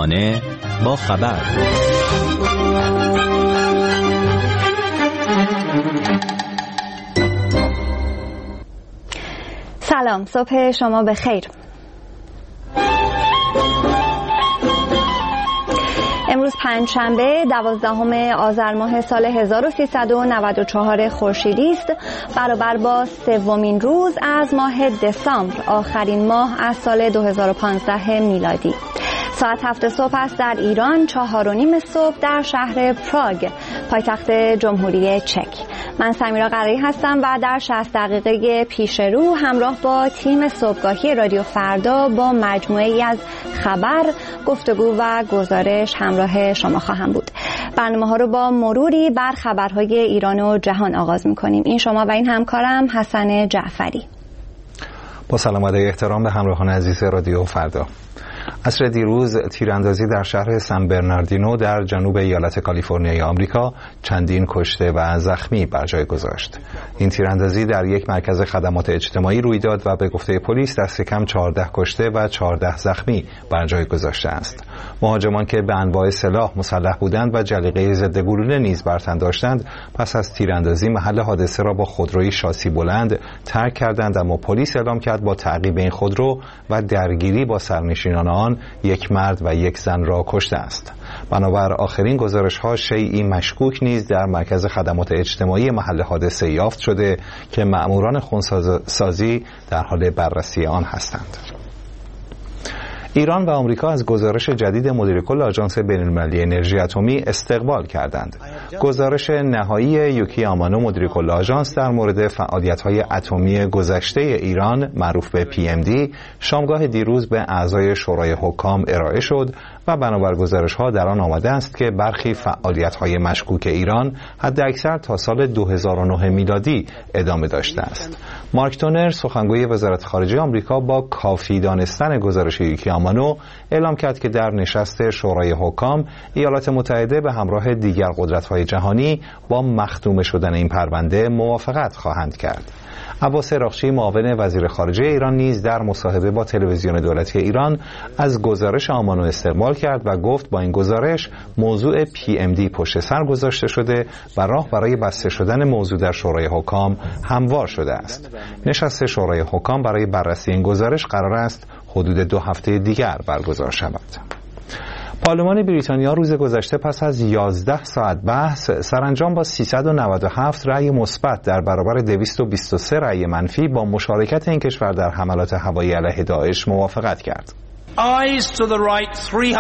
صبحانه با خبر. سلام، صبح شما بخیر. امروز پنجشنبه 12 آذر ماه سال 1394 خورشیدی است، برابر با سومین روز از ماه دسامبر، آخرین ماه از سال 2015 میلادی. ساعت 7 صبح است در ایران، 4:30 صبح در شهر پراگ، پایتخت جمهوری چک. من سمیرا قرایی هستم و در 60 دقیقه پیش رو همراه با تیم صبحگاهی رادیو فردا با مجموعه‌ای از خبر، گفتگو و گزارش همراه شما خواهم بود. برنامه‌ها رو با مروری بر خبرهای ایران و جهان آغاز می‌کنیم. این شما و این همکارم حسن جعفری. با سلام و احترام به همراهان عزیز رادیو فردا. عصر دیروز تیراندازی در شهر سن برناردینو در جنوب ایالت کالیفرنیای آمریکا چندین کشته و زخمی بر جای گذاشت. این تیراندازی در یک مرکز خدمات اجتماعی روی داد و به گفته پلیس دست کم 14 کشته و 14 زخمی بر جای گذاشته است. مهاجمان که به انواع سلاح مسلح بودند و جلیقه ضد گلوله نیز بر تن داشتند، پس از تیراندازی محل حادثه را با خودروی شاسی بلند ترک کردند، اما پلیس اعلام کرد با تعقیب این خودرو و درگیری با سرنشینان آن یک مرد و یک زن را کشته است. بنابر آخرین گزارش‌ها شیئی مشکوک نیز در مرکز خدمات اجتماعی محل حادثه یافت شده که مأموران خونسازی در حال بررسی آن هستند. ایران و آمریکا از گزارش جدید مدیر کل آژانس بین‌المللی انرژی اتمی استقبال کردند. گزارش نهایی یوکی آمانو مدیر کل آژانس در مورد فعالیت‌های اتمی گذشته ایران معروف به PMD شامگاه دیروز به اعضای شورای حکام ارائه شد و بنابر گزارش‌ها در آن آمده است که برخی فعالیت‌های مشکوک ایران حداکثر تا سال 2009 میلادی ادامه داشته است. مارک تونر سخنگوی وزارت خارجه آمریکا با کافی دانستن گزارش یوکی آمانو اعلام کرد که در نشست شورای حکام ایالات متحده به همراه دیگر قدرت‌های جهانی با مختوم شدن این پرونده موافقت خواهند کرد. عباس راغچی معاون وزیر خارجه ایران نیز در مصاحبه با تلویزیون دولتی ایران از گزارش آمانو استقبال کرد و گفت با این گزارش موضوع PMD پشت سر گذاشته شده و راه برای بسته شدن موضوع در شورای حکام هموار شده است. نشست شورای حکام برای بررسی این گزارش قرار است حدود 2 هفته دیگر برگزار شود. پارلمان بریتانیا روز گذشته پس از 11 ساعت بحث سرانجام با 397 رأی مثبت در برابر 223 رأی منفی با مشارکت این کشور در حملات هوایی علیه داعش موافقت کرد. Ayes to the right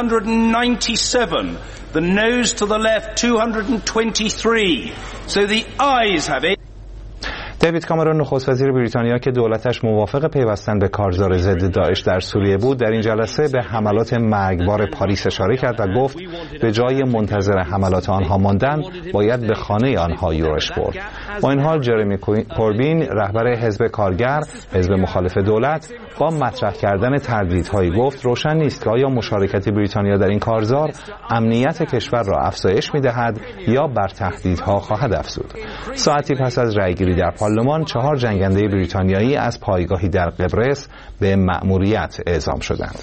397, the noes to the left 223. So the ayes have it. دیوید کامرون نخست وزیر بریتانیا که دولتش موافق پیوستن به کارزار ضد داعش در سوریه بود در این جلسه به حملات مرگبار پاریس اشاره کرد و گفت به جای منتظر حملات آنها ماندن باید به خانه آنها یورش برد. با این حال جرمی کوربین رهبر حزب کارگر، حزب مخالف دولت، با مطرح کردن تردیدهایی گفت روشن نیست که آیا مشارکت بریتانیا در این کارزار امنیت کشور را افزایش می‌دهد یا بر تهدیدها خواهد افزود. ساعتی پس از رأیگیری در پارلمان 4 جنگنده بریتانیایی از پایگاهی در قبرس به مأموریت اعزام شدند.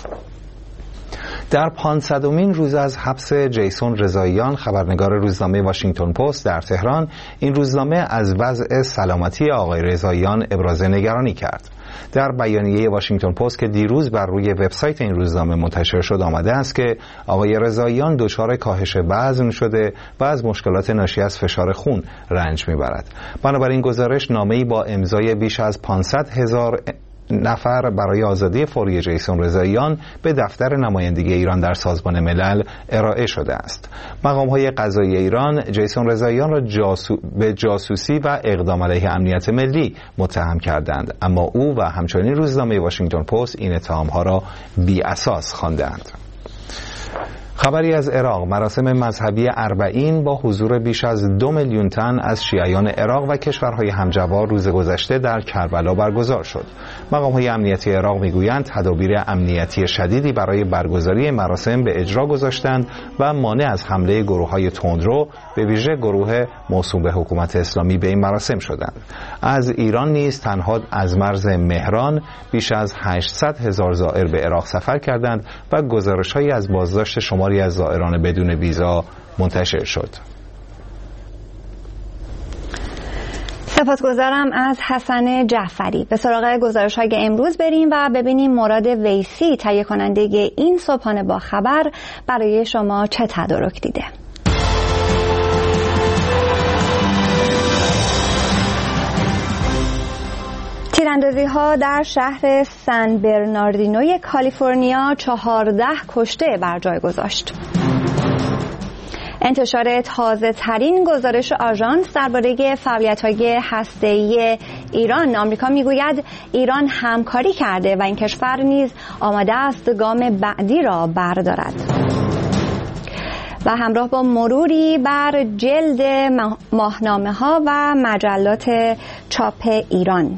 در 500مین روز از حبس جیسون رضاییان خبرنگار روزنامه واشنگتن پست در تهران، این روزنامه از وضع سلامتی آقای رضاییان ابراز نگرانی کرد. در بیانیه واشنگتن پست که دیروز بر روی وبسایت این روزنامه منتشر شد آمده است که آقای رضاییان دچار کاهش وزن شده و از مشکلات ناشی از فشار خون رنج میبرد. بنابراین گزارش نامه‌ای با امضای بیش از 500,000 نفر برای آزادی فوری جیسون رضاییان به دفتر نمایندگی ایران در سازمان ملل ارائه شده است. مقام‌های قضایی ایران جیسون رضاییان را به جاسوسی و اقدام علیه امنیت ملی متهم کردند، اما او و همچنین روزنامه واشنگتن پست این اتهام‌ها را بی‌اساس خواندند. خبری از عراق. مراسم مذهبی اربعین با حضور بیش از 2 میلیون تن از شیعیان عراق و کشورهای همجوار روز گذشته در کربلا برگزار شد. مقام‌های امنیتی عراق میگویند تدابیر امنیتی شدیدی برای برگزاری مراسم به اجرا گذاشتند و مانع از حمله گروه‌های تندرو به ویژه گروه موسوم به حکومت اسلامی به این مراسم شدند. از ایران نیز تنها از مرز مهران بیش از 800,000 زائر به عراق سفر کردند و گزارش‌هایی از بازداشت شماری از زائران بدون ویزا منتشر شد. سپاسگزارم از حسن جعفری. به سراغ گزارش‌های امروز بریم و ببینیم مراد ویسی تهیه کننده این صبحانه با خبر برای شما چه تدارک دیده. تیراندازی‌ها در شهر سن برناردینوی کالیفرنیا 14 کشته بر جای گذاشت. انتشار تازه ترین گزارش آژانس درباره فعالیت‌های هسته‌ای ایران، آمریکا میگوید ایران همکاری کرده و این کشور نیز آماده است گام بعدی را بردارد. و همراه با مروری بر جلد ماهنامه‌ها و مجلات چاپ ایران،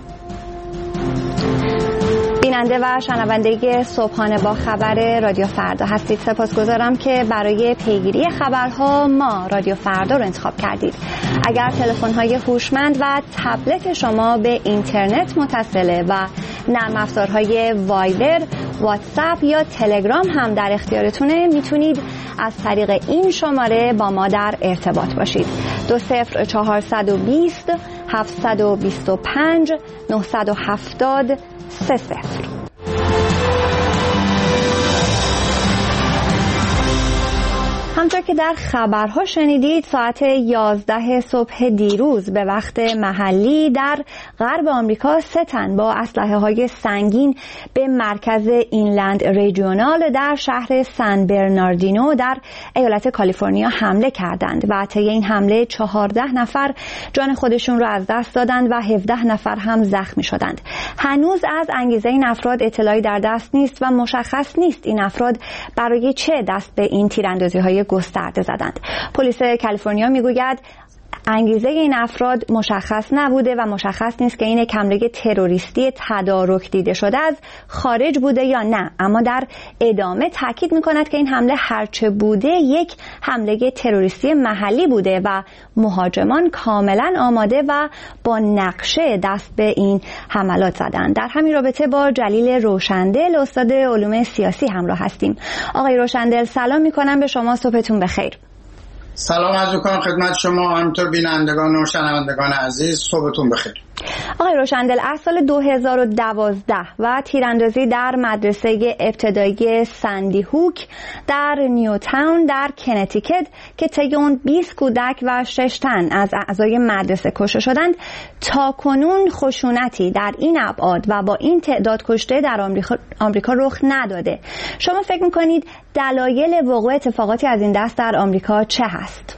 بیننده و شنونده صبحانه با خبر رادیو فردا هستید. سپاسگزارم که برای پیگیری خبرها ما رادیو فردا رو انتخاب کردید. اگر تلفن‌های هوشمند و تبلت شما به اینترنت متصله و نرم افزارهای وایبر، واتساپ یا تلگرام هم در اختیارتونه، میتونید از طریق این شماره با ما در ارتباط باشید. 20420 725 970 30. همونطور که در خبرها شنیدید، ساعت 11 صبح دیروز به وقت محلی در غرب آمریکا 3 تن با اسلحه‌های سنگین به مرکز اینلند ریجیونال در شهر سن برناردینو در ایالت کالیفرنیا حمله کردند و طی این حمله 14 نفر جان خودشون را از دست دادند و 17 نفر هم زخمی شدند. هنوز از انگیزه این افراد اطلاعی در دست نیست و مشخص نیست این افراد برای چه دست به این تیراندازی‌های گسترده زدند. پلیس کالیفرنیا میگوید انگیزه این افراد مشخص نبوده و مشخص نیست که این حمله تروریستی تدارک دیده شده از خارج بوده یا نه، اما در ادامه تاکید میکند که این حمله هرچه بوده یک حمله تروریستی محلی بوده و مهاجمان کاملا آماده و با نقشه دست به این حملات زدند. در همین رابطه با جلیل روشندل، استاد علوم سیاسی همراه هستیم. آقای روشندل سلام میکنم به شما، صبحتون بخیر. سلام عرض می‌کنم خدمت شما، همینطور بینندگان و شنوندگان عزیز، صبحتون بخیر. آقای روشندل، از سال 2012 و تیراندازی در مدرسه ابتدایی سندی هوک در نیوتاون در کنتیکت که طی اون 20 کودک و 6 تن از اعضای مدرسه کشته شدند، تا کنون خشونتی در این ابعاد و با این تعداد کشته در آمریکا رخ نداده. شما فکر می‌کنید دلایل وقوع اتفاقاتی از این دست در آمریکا چه هست؟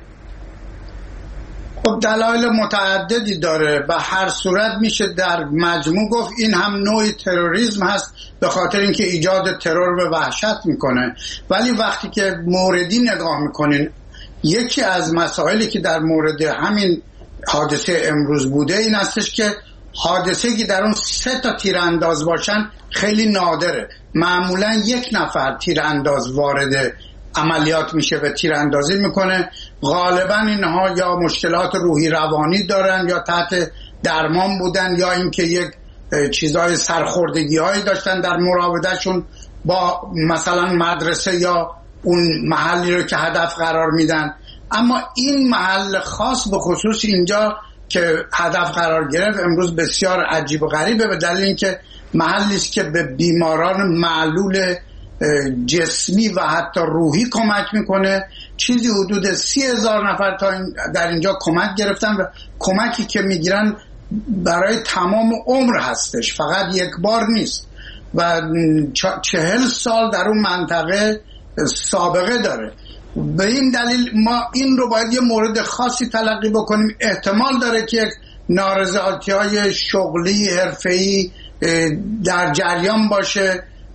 خب دلایل متعددی داره. به هر صورت میشه در مجموع گفت این هم نوعی تروریسم هست، به خاطر اینکه ایجاد ترور به وحشت میکنه. ولی وقتی که موردی نگاه میکنین، یکی از مسائلی که در مورد همین حادثه امروز بوده این هستش که حادثه که در اون 3 تا تیرانداز باشن خیلی نادره. معمولا 1 نفر تیرانداز وارد عملیات میشه و تیراندازی میکنه. غالبا اینها یا مشکلات روحی روانی دارن یا تحت درمان بودن یا اینکه یک چیزای سرخوردگی هایی داشتن در مراودهشون با مثلا مدرسه یا اون محلی رو که هدف قرار میدن. اما این محل خاص به خصوص اینجا که هدف قرار گرفت امروز بسیار عجیب و غریبه، به دلیل اینکه محلی است که به بیماران معلول جسمی و حتی روحی کمک میکنه. چیزی حدود 30,000 نفر تا در اینجا کمک گرفتن و کمکی که میگیرن برای تمام عمر هستش، فقط یک بار نیست و 40 سال در اون منطقه سابقه داره. به این دلیل ما این رو باید یه مورد خاصی تلقی بکنیم. احتمال داره که یک نارضایتی‌های شغلی حرفه‌ای در جریان باشه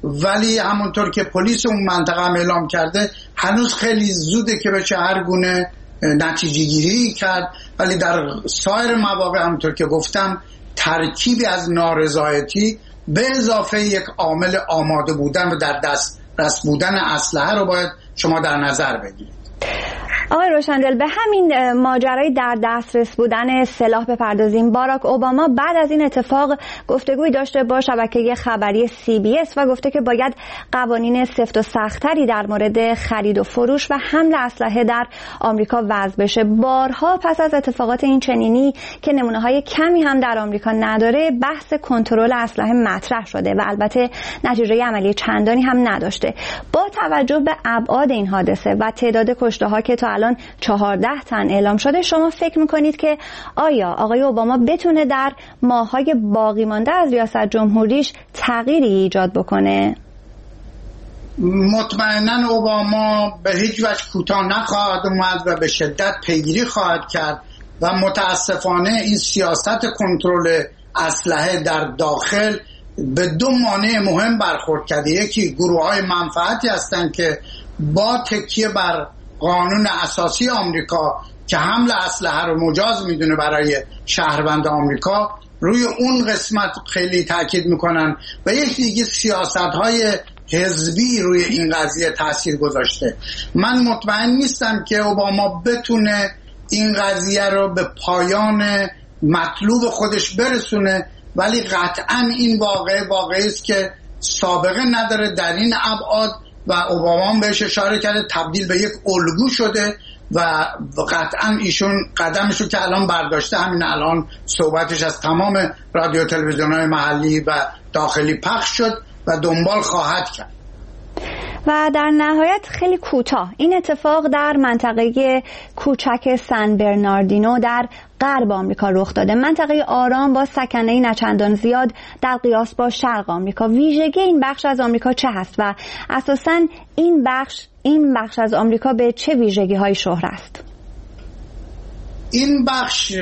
ولی همونطور که پلیس اون منطقه هم اعلام کرده هنوز خیلی زوده که بشه هر گونه نتیجه گیری کرد. ولی در سایر مواقع همونطور که گفتم ترکیبی از نارضایتی به اضافه یک عامل آماده بودن و در دست بودن اسلحه رو باید شما در نظر بگیرید. آقای روشندل، به همین ماجرای در دسترس بودن سلاح بپردازیم. باراک اوباما بعد از این اتفاق گفتگوی داشته با شبکه خبری CBS و گفته که باید قوانین سفت و سخت‌تری در مورد خرید و فروش و حمل اسلحه در آمریکا وضع بشه. بارها پس از اتفاقات این چنینی که نمونه‌های کمی هم در آمریکا نداره، بحث کنترل اسلحه مطرح شده و البته نتیجه عملی چندانی هم نداشته. با توجه به ابعاد این حادثه و تعداد کشته‌ها که تا الان 14 تن اعلام شده، شما فکر میکنید که آیا آقای اوباما بتونه در ماه‌های باقی مانده از ریاست جمهوریش تغییری ایجاد بکنه؟ مطمئناً اوباما به هیچ وجه کوتاه نخواهد اومد و به شدت پیگیری خواهد کرد و متاسفانه این سیاست کنترل اسلحه در داخل به دو مانع مهم برخورد کرده. یکی گروه‌های منفعتی هستند که با تکیه بر قانون اساسی آمریکا که حمل اسلحه رو مجاز میدونه برای شهروند آمریکا، روی اون قسمت خیلی تاکید میکنن و یک دیگه سیاست‌های حزبی روی این قضیه تاثیر گذاشته. من مطمئن نیستم که اوباما بتونه این قضیه رو به پایان مطلوب خودش برسونه، ولی قطعاً این واقعی است که سابقه نداره در این ابعاد و اوباما بهش اشاره کرده تبدیل به یک الگو شده و قطعا ایشون قدمشو که الان برداشته، همین الان صحبتش از تمام رادیو تلویزیون‌های محلی و داخلی پخش شد و دنبال خواهد کرد. و در نهایت خیلی کوتاه، این اتفاق در منطقه کوچک سن برناردینو در غرب آمریکا رخ داده، منطقه آرام با سکنه نچندان زیاد در قیاس با شرق آمریکا. ویژگی این بخش از آمریکا چه هست و اساساً این بخش از آمریکا به چه ویژگی‌های شهره است؟ این بخش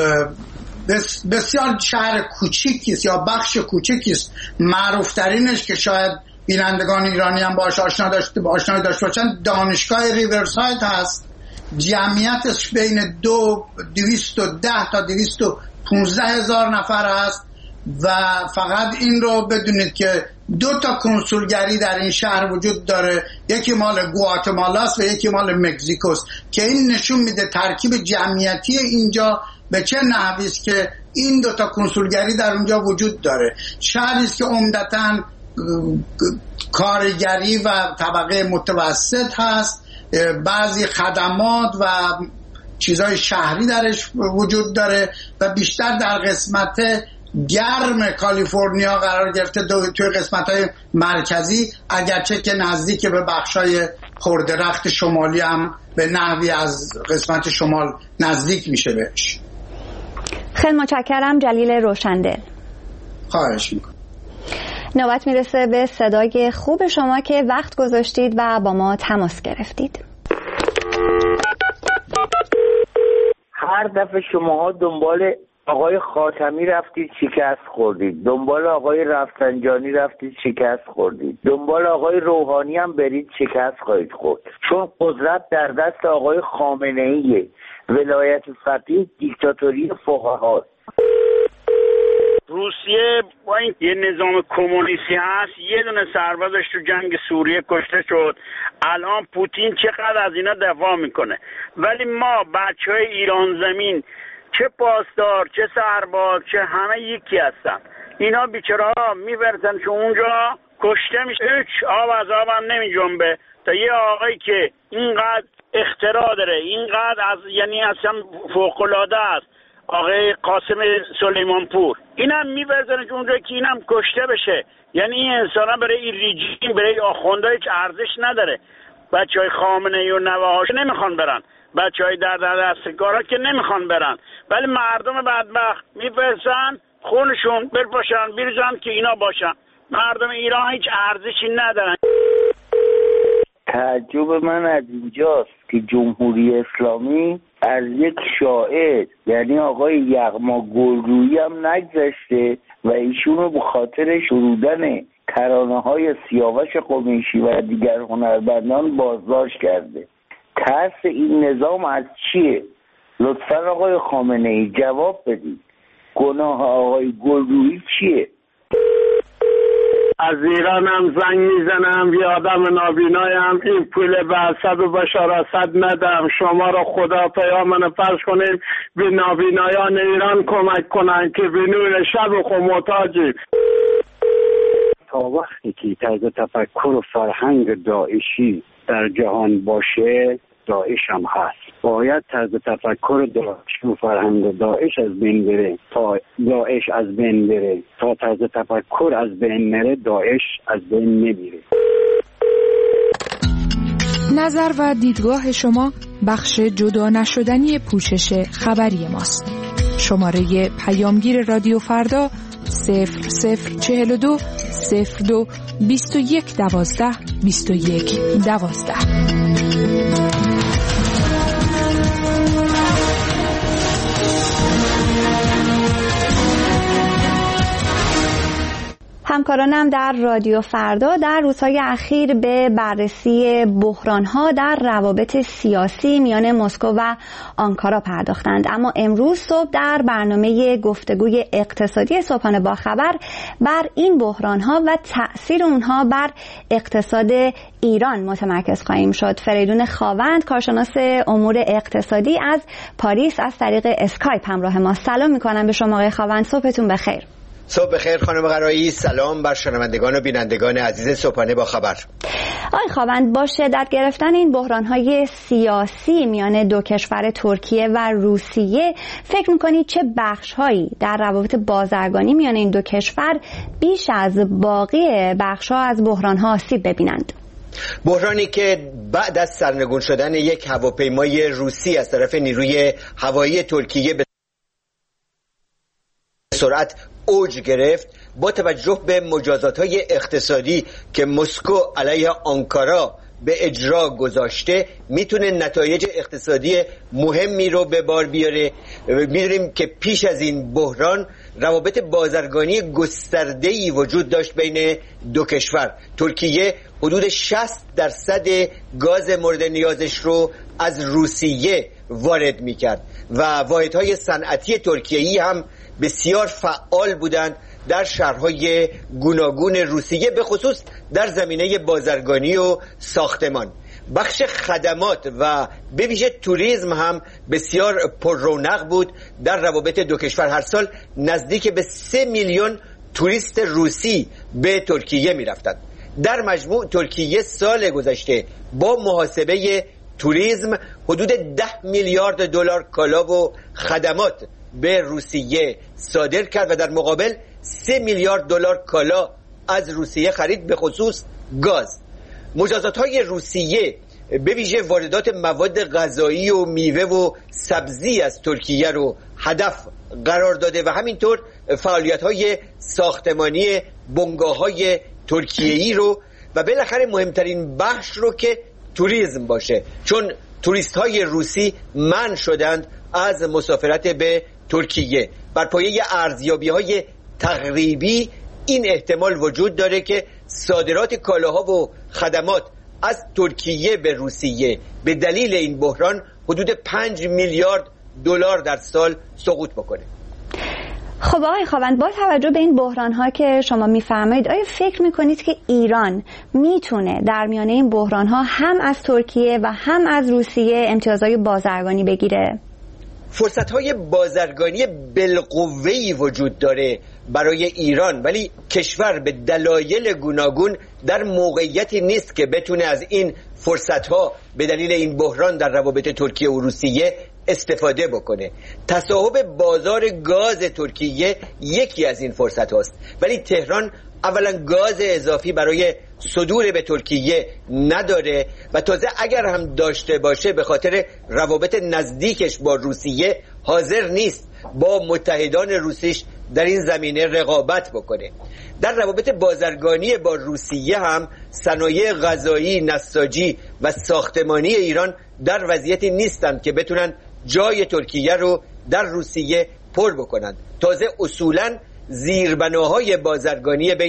بسیار شهر کوچیکی است یا بخش کوچیکی است. معروف‌ترینش که شاید بینندگان ایرانی هم باهاش آشنا داشته باشن، دانشگاه ریورساید هست. جمعیتش بین 210 تا 215 هزار نفر است و فقط این رو بدونید که 2 تا کنسولگری در این شهر وجود داره، یکی مال گواتمالاست و یکی مال مکزیکوست، که این نشون میده ترکیب جمعیتی اینجا به چه نحوی است که این 2 تا کنسولگری در اونجا وجود داره. شهری است که عمدتاً کارگری و طبقه متوسط هست، بعضی خدمات و چیزهای شهری درش وجود داره و بیشتر در قسمت گرم کالیفرنیا قرار گرفته، توی قسمت‌های مرکزی، اگرچه که نزدیک به بخشای پردرخت شمالی هم به نحوی از قسمت شمال نزدیک میشه بهش. خیلی متشکرم جلیل روشندل. خواهش میکنم. نوبت میرسه به صدای خوب شما که وقت گذاشتید و با ما تماس گرفتید. هر دفعه شماها دنبال آقای خاتمی رفتید شکست خوردید، دنبال آقای رفسنجانی رفتید شکست خوردید، دنبال آقای روحانی هم برید شکست خواهید خورد، چون قدرت در دست آقای خامنه‌ای، ولایت فقیه دیکتاتوری فقهاست. روسیه با این یه نظام کمونیستی هست، یه دونه سربازش تو جنگ سوریه کشته شد، الان پوتین چقدر از اینا دفاع میکنه، ولی ما بچهای ایران زمین چه پاسدار چه سرباز چه همه یکی هستن، اینا بیچاره‌ها میبرزن که اونجا کشته میشه، هیچ آب از آب هم نمی جنبه تا یه آقایی که اینقدر اختراع داره، اینقدر از یعنی اصلا فوق‌العاده است، آقای قاسم سلیمانپور، اینم میبرزن که اونجا که اینم کشته بشه. یعنی این انسان برای این ریجیم، برای آخونده هیچ ارزش نداره. بچهای خامنه‌ای و نوه‌هاش نمیخوان برن، بچهای در دستگارا که نمیخوان برن، ولی مردم بدبخت میفرستن خونشون برپاشن بریزن که اینا باشن. مردم ایران هیچ ارزشی ندارن. تعجب من از اینجاست که جمهوری اسلامی از یک شاعر یعنی آقای یغما گلرویی هم نگذشته و ایشونو به خاطر سرودن ترانه‌های سیاوش قمیشی و دیگر هنرمندان بازداشت کرده. ترس این نظام از چیه؟ لطفاً آقای خامنه‌ای جواب بدید. گناه آقای گلرویی چیه؟ از ایرانم زنگ میزنم، یه آدم نابینایم، این پول به اسد و بشار اسد ندم. شما را خدا پیامن فرض کنیم به نابینایان ایران کمک کنن که به نور شب خود محتاجیم. تا وقتی که طرز تفکر و فرهنگ داعشی در جهان باشه، داعش هم هست. باید طرز تفکر داعش و فرهنگ داعش از بین بره تا داعش از بین بره. تا طرز تفکر از بین نره، داعش از بین نمیره. نظر و دیدگاه شما بخش جدا نشدنی پوشش خبری ماست. شماره پیامگیر رادیو فردا 0042 02 21 12 21 12. همکارانم در رادیو فردا در روزهای اخیر به بررسی بحران‌ها در روابط سیاسی میان مسکو و آنکارا پرداختند، اما امروز صبح در برنامه گفتگوی اقتصادی صبحانه با خبر بر این بحران‌ها و تأثیر اونها بر اقتصاد ایران متمرکز خواهیم شد. فریدون خاوند، کارشناس امور اقتصادی از پاریس، از طریق اسکایپ همراه ما. سلام می‌کنم به شما آقای خاوند، صبحتون بخیر. صبح بخیر خانم قرایی، سلام بر شنوندگان و بینندگان عزیز صبحانه با خبر. آقای خاوند، با شدت گرفتن این بحران‌های سیاسی میان دو کشور ترکیه و روسیه، فکر می‌کنید چه بخش‌هایی در روابط بازرگانی میان این دو کشور بیش از باقی بخش‌ها از بحران‌ها آسیب ببینند؟ بحرانی که بعد از سرنگون شدن یک هواپیمای روسی از طرف نیروی هوایی ترکیه به سرعت اوج گرفت، با توجه به مجازات‌های اقتصادی که مسکو علیه آنکارا به اجرا گذاشته، میتونه نتایج اقتصادی مهمی رو به بار بیاره. میدونیم که پیش از این بحران روابط بازرگانی گسترده‌ای وجود داشت بین دو کشور. ترکیه حدود 60% گاز مورد نیازش رو از روسیه وارد میکرد و واحدهای صنعتی ترکیه‌ای هم بسیار فعال بودند در شهرهای گوناگون روسیه، به خصوص در زمینه بازرگانی و ساختمان. بخش خدمات و به ویژه توریسم هم بسیار پر رونق بود در روابط دو کشور. هر سال نزدیک به 3 میلیون توریست روسی به ترکیه می رفتند. در مجموع ترکیه سال گذشته با محاسبه توریسم حدود 10 میلیارد دلار کالا و خدمات به روسیه صادر کرد و در مقابل 3 میلیارد دلار کالا از روسیه خرید، به خصوص گاز. مجازات‌های روسیه به ویژه واردات مواد غذایی و میوه و سبزی از ترکیه رو هدف قرار داده و همینطور فعالیت‌های ساختمانی بنگاه‌های ترکیه‌ای رو و بالاخره مهمترین بخش رو که توریسم باشه، چون توریست‌های روسی منع شدند از مسافرت به ترکیه. بر پایه ارزیابی‌های تقریبی این احتمال وجود داره که صادرات کالاها و خدمات از ترکیه به روسیه به دلیل این بحران حدود 5 میلیارد دلار در سال سقوط بکنه. خب آقای خاوند، با توجه به این بحران‌ها که شما می‌فرمایید، آیا فکر می‌کنید که ایران میتونه در میانه این بحران‌ها هم از ترکیه و هم از روسیه امتیازهای بازرگانی بگیره؟ فرصت‌های بازرگانی بالقوه‌ای وجود داره برای ایران، ولی کشور به دلایل گوناگون در موقعیتی نیست که بتونه از این فرصت‌ها به دلیل این بحران در روابط ترکیه و روسیه استفاده بکنه. تصاحب بازار گاز ترکیه یکی از این فرصت هاست، ولی تهران اولا گاز اضافی برای صدور به ترکیه نداره و تازه اگر هم داشته باشه به خاطر روابط نزدیکش با روسیه حاضر نیست با متحدان روسیش در این زمینه رقابت بکنه. در روابط بازرگانی با روسیه هم صنایع غذایی، نساجی و ساختمانی ایران در وضعیتی نیستند که بتونن جای ترکیه رو در روسیه پر بکنند. تازه اصولاً زیربناهای بازرگانی بین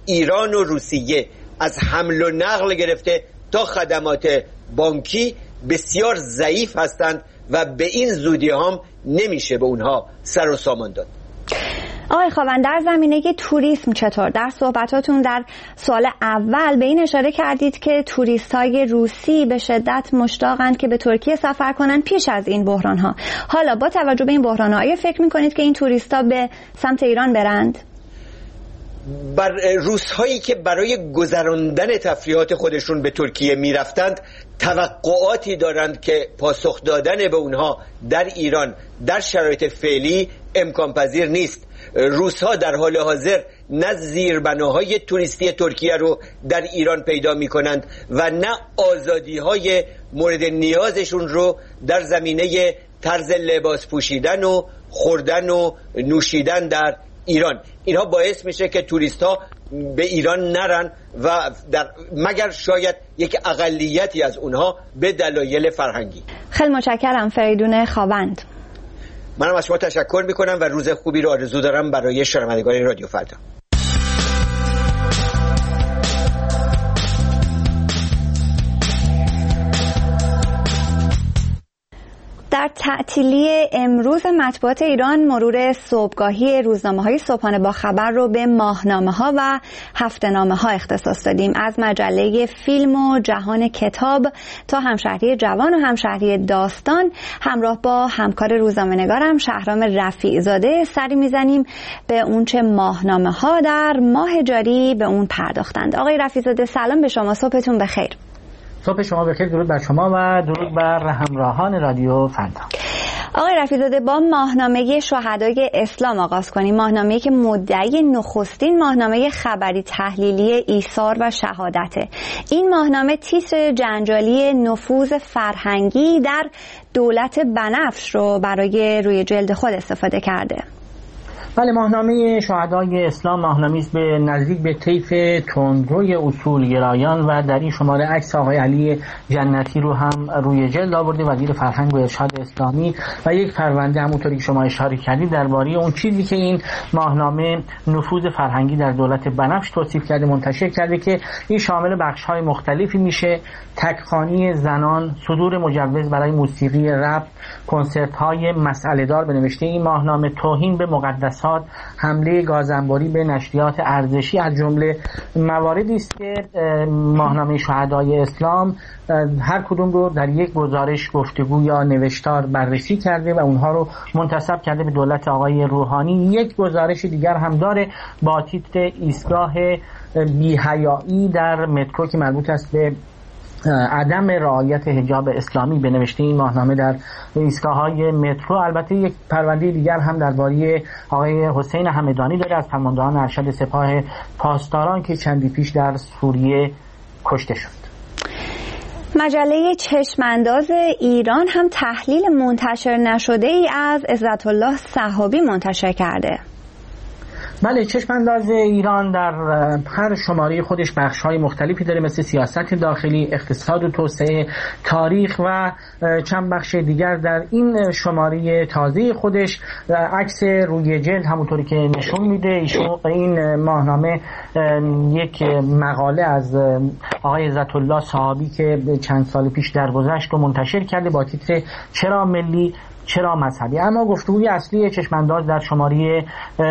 ایران و روسیه از حمل و نقل گرفته تا خدمات بانکی بسیار ضعیف هستند و به این زودی هم نمیشه به اونها سر و سامان داد. آقای خاوند، در زمینه توریسم چطور؟ در صحبتاتون در سوال اول به این اشاره کردید که توریست‌های روسی به شدت مشتاقند که به ترکیه سفر کنند پیش از این بحران‌ها. حالا با توجه به این بحران‌ها آیا فکر می‌کنید که این توریست‌ها به سمت ایران برند؟ بر روس‌هایی که برای گذراندن تفریحات خودشون به ترکیه می‌رفتند توقعاتی دارند که پاسخ دادن به اونها در ایران در شرایط فعلی امکان پذیر نیست. روس‌ها در حال حاضر نه زیربناهای توریستی ترکیه رو در ایران پیدا می‌کنند و نه آزادی‌های مورد نیازشون رو در زمینه طرز لباس پوشیدن و خوردن و نوشیدن در ایران. اینها باعث میشه که توریست‌ها به ایران نرن و مگر شاید یک اقلیتی از اونها به دلایل فرهنگی. خیلی متشکرم فریدون خاوند. منم از شما تشکر میکنم و روز خوبی رو آرزو دارم برای شنوندگان رادیو فردا. در تعطیلی امروز مطبوعات ایران مرور صبحگاهی روزنامه‌های صبحانه با خبر رو به ماهنامه‌ها و هفته‌نامه‌ها اختصاص دادیم. از مجله فیلم و جهان کتاب تا همشهری جوان و همشهری داستان همراه با همکار روزنامه‌نگارم شهرام رفیع‌زاده سری میزنیم به اونچه ماهنامه‌ها در ماه جاری به اون پرداختند. آقای رفیع‌زاده سلام به شما، صبحتون بخیر. صبح شما بخیر، درود بر شما و درود بر همراهان رادیو فردا. آقای رفیع‌زاده با ماهنامه شهدای اسلام آغاز کنیم. ماهنامه‌ای که مدعی نخستین ماهنامه خبری تحلیلی ایثار و شهادته. این ماهنامه تیتر جنجالی نفوذ فرهنگی در دولت بنفش رو برای روی جلد خود استفاده کرده. بله، ماهنامه شهدای اسلام ماهنامه‌ای است به نزدیک به طیف تندروی اصولگرایان و در این شماره عکس آقای علی جنتی رو هم روی جلد آورده، وزیر فرهنگ و ارشاد اسلامی، و یک پرونده همونطوری که شما اشاره کردید درباره اون چیزی که این ماهنامه نفوذ فرهنگی در دولت بنفش توصیف کرده منتشر کرده که این شامل بخش‌های مختلفی میشه: تک‌خوانی زنان، صدور مجوز برای موسیقی رپ، کنسرت‌های مسئله‌دار به نوشته این ماهنامه، توهین به مقدسات، حمله گازنباری به نشریات ارزشی از جمله مواردی است که ماهنامه شهدای اسلام هر کدوم رو در یک گزارش گفتگو یا نوشتار بررسی کرده و اونها رو منتسب کرده به دولت آقای روحانی. یک گزارش دیگر هم داره با تیتر ایستگاه بی‌حیایی در مترو که مربوط است به عدم رعایت حجاب اسلامی به نوشته این ماهنامه در ایستگاه‌های مترو. البته یک پرونده دیگر هم درباره آقای حسین همدانی داره از فرماندهان ارشد سپاه پاسداران که چندی پیش در سوریه کشته شد. مجله چشمانداز ایران هم تحلیل منتشر نشده ای از عزت الله صحابی منتشر کرده. بله، چشمانداز ایران در هر شماره خودش بخش‌های مختلفی داره، مثل سیاست داخلی، اقتصاد و توسعه، تاریخ و چند بخش دیگر. در این شماره تازه خودش عکس روی جلد همونطوری که نشون میده این ماهنامه یک مقاله از آقای عزت الله صحابی که چند سال پیش درگذشت رو منتشر کرده با تیتر چرا ملی چرا مذهبی. اما گفتگوی اصلی چشمانداز در شماره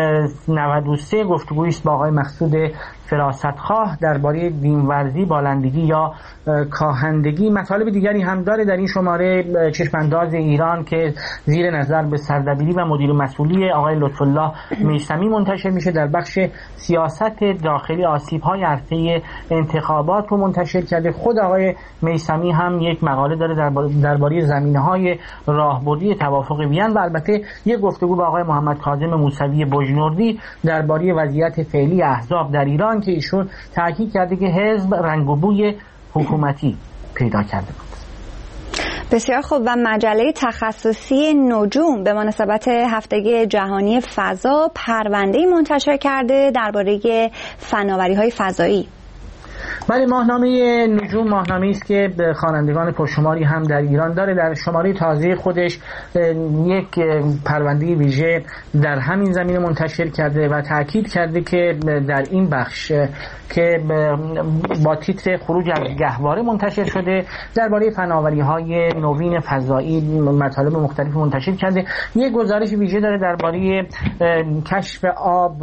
93 گفتگویی است با آقای مقصود فراستخواه درباره دینورزی، بالندگی یا کاهندگی. مطالب دیگری هم داره در این شماره چشمانداز ایران که زیر نظر به سردبیری و مدیر مسئولی آقای لطف‌الله میثمی منتشر میشه. در بخش سیاست داخلی آسیب‌های عرصه انتخابات رو منتشر کرده. خود آقای میثمی هم یک مقاله داره درباره زمینه‌های راهبردی توافق وین و البته یک گفتگو با آقای محمد کاظم موسوی بجنوردی درباره وضعیت فعلی احزاب در ایران که ایشون تاکید کرده که حزب رنگ و بوی حکومتی پیدا کرده بود. بسیار خوب. و مجله تخصصی نجوم به مناسبت هفته جهانی فضا پرونده‌ای منتشر کرده درباره فناوری‌های فضایی. ولی ماهنامه نجوم ماهنامه‌ای است که خوانندگان پرشماری هم در ایران داره. در شماره تازه خودش یک پرونده ویژه در همین زمینه منتشر کرده و تاکید کرده که در این بخش که با تیتر خروج از گهواره منتشر شده درباره فناوری‌های نوین فضایی مطالب مختلف منتشر کرده. یک گزارش ویژه داره درباره کشف آب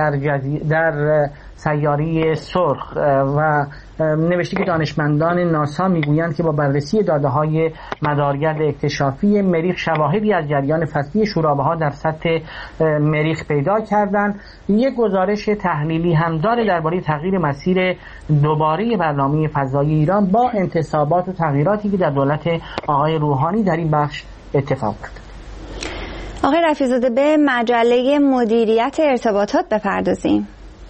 در سیاره سرخ و نوشته که دانشمندان ناسا میگویند که با بررسی داده‌های مدارگرد اکتشافی مریخ شواهدی از جریان فصلی شورابه‌ها در سطح مریخ پیدا کردند. یک گزارش تحلیلی هم داره درباره تغییر مسیر دوباره برنامه فضایی ایران با انتصابات و تغییراتی که در دولت آقای روحانی در این بخش اتفاق افتاد. آقای رفیع‌زاده، به مجله مدیریت ارتباطات بپردازیم.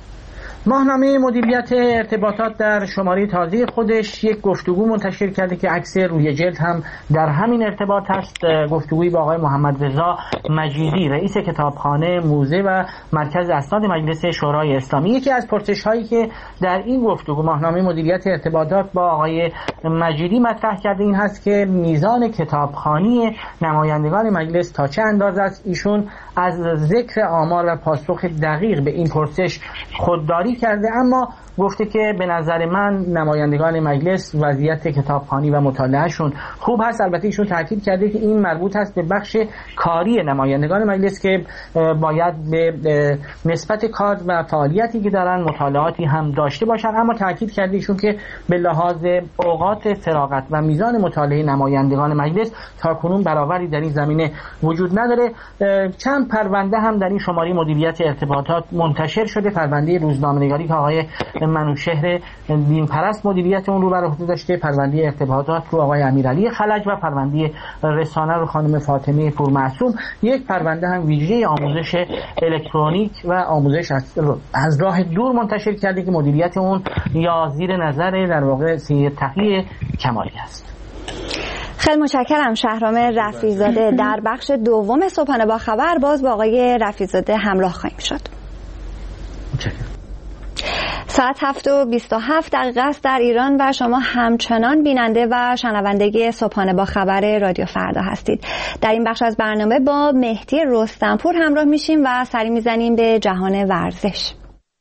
ماهنامه مدیریت ارتباطات در شماره تازه خودش یک گفتگو منتشر کرده که عکس روی جلد هم در همین ارتباط هست. گفتگویی با آقای محمد رضا مجیدی، رئیس کتابخانه، موزه و مرکز اسناد مجلس شورای اسلامی. یکی از پرسش‌هایی که در این گفتگو ماهنامه مدیریت ارتباطات با آقای مجیدی مطرح کرده این هست که میزان کتابخوانی نمایندگان مجلس تا چه اندازه است. ایشون از ذکر آمار و پاسخ دقیق به این پرسش خودداری کرده، اما گفته که به نظر من نمایندگان مجلس وضعیت کتابخوانی و مطالعهشون خوب هست. البته ایشون تاکید کرده که این مربوط است به بخش کاری نمایندگان مجلس که باید به نسبت کار و فعالیتی که دارن مطالعاتی هم داشته باشن، اما تاکید کرده ایشون که به لحاظ اوقات فراغت و میزان مطالعه نمایندگان مجلس تاکنون برابری در این زمینه وجود نداره. چند پرونده هم در این شماره مدیریت ارتباطات منتشر شده. پرونده روزنامه‌نگاری که آقای منوشهر دین پرست مدیریت اون رو بر عهده داشته، پرونده ارتباطات رو آقای امیرعلی خلج و پرونده رسانه رو خانم فاطمه پورمعصوم. یک پرونده هم ویژه آموزش الکترونیک و آموزش از راه دور منتشر کرده که مدیریت اون یا زیر نظر در واقع سید تقی کمالی است. خیلی متشکرم شهرام رفیع‌زاده. در بخش دوم صبحانه با خبر باز با آقای رفیع‌زاده همراه خواهیم شد. متشکرم. ساعت 7:27 است در ایران و شما همچنان بیننده و شنونده صبحانه با خبر رادیو فردا هستید. در این بخش از برنامه با مهدی رستمپور همراه میشیم و سری میزنیم به جهان ورزش.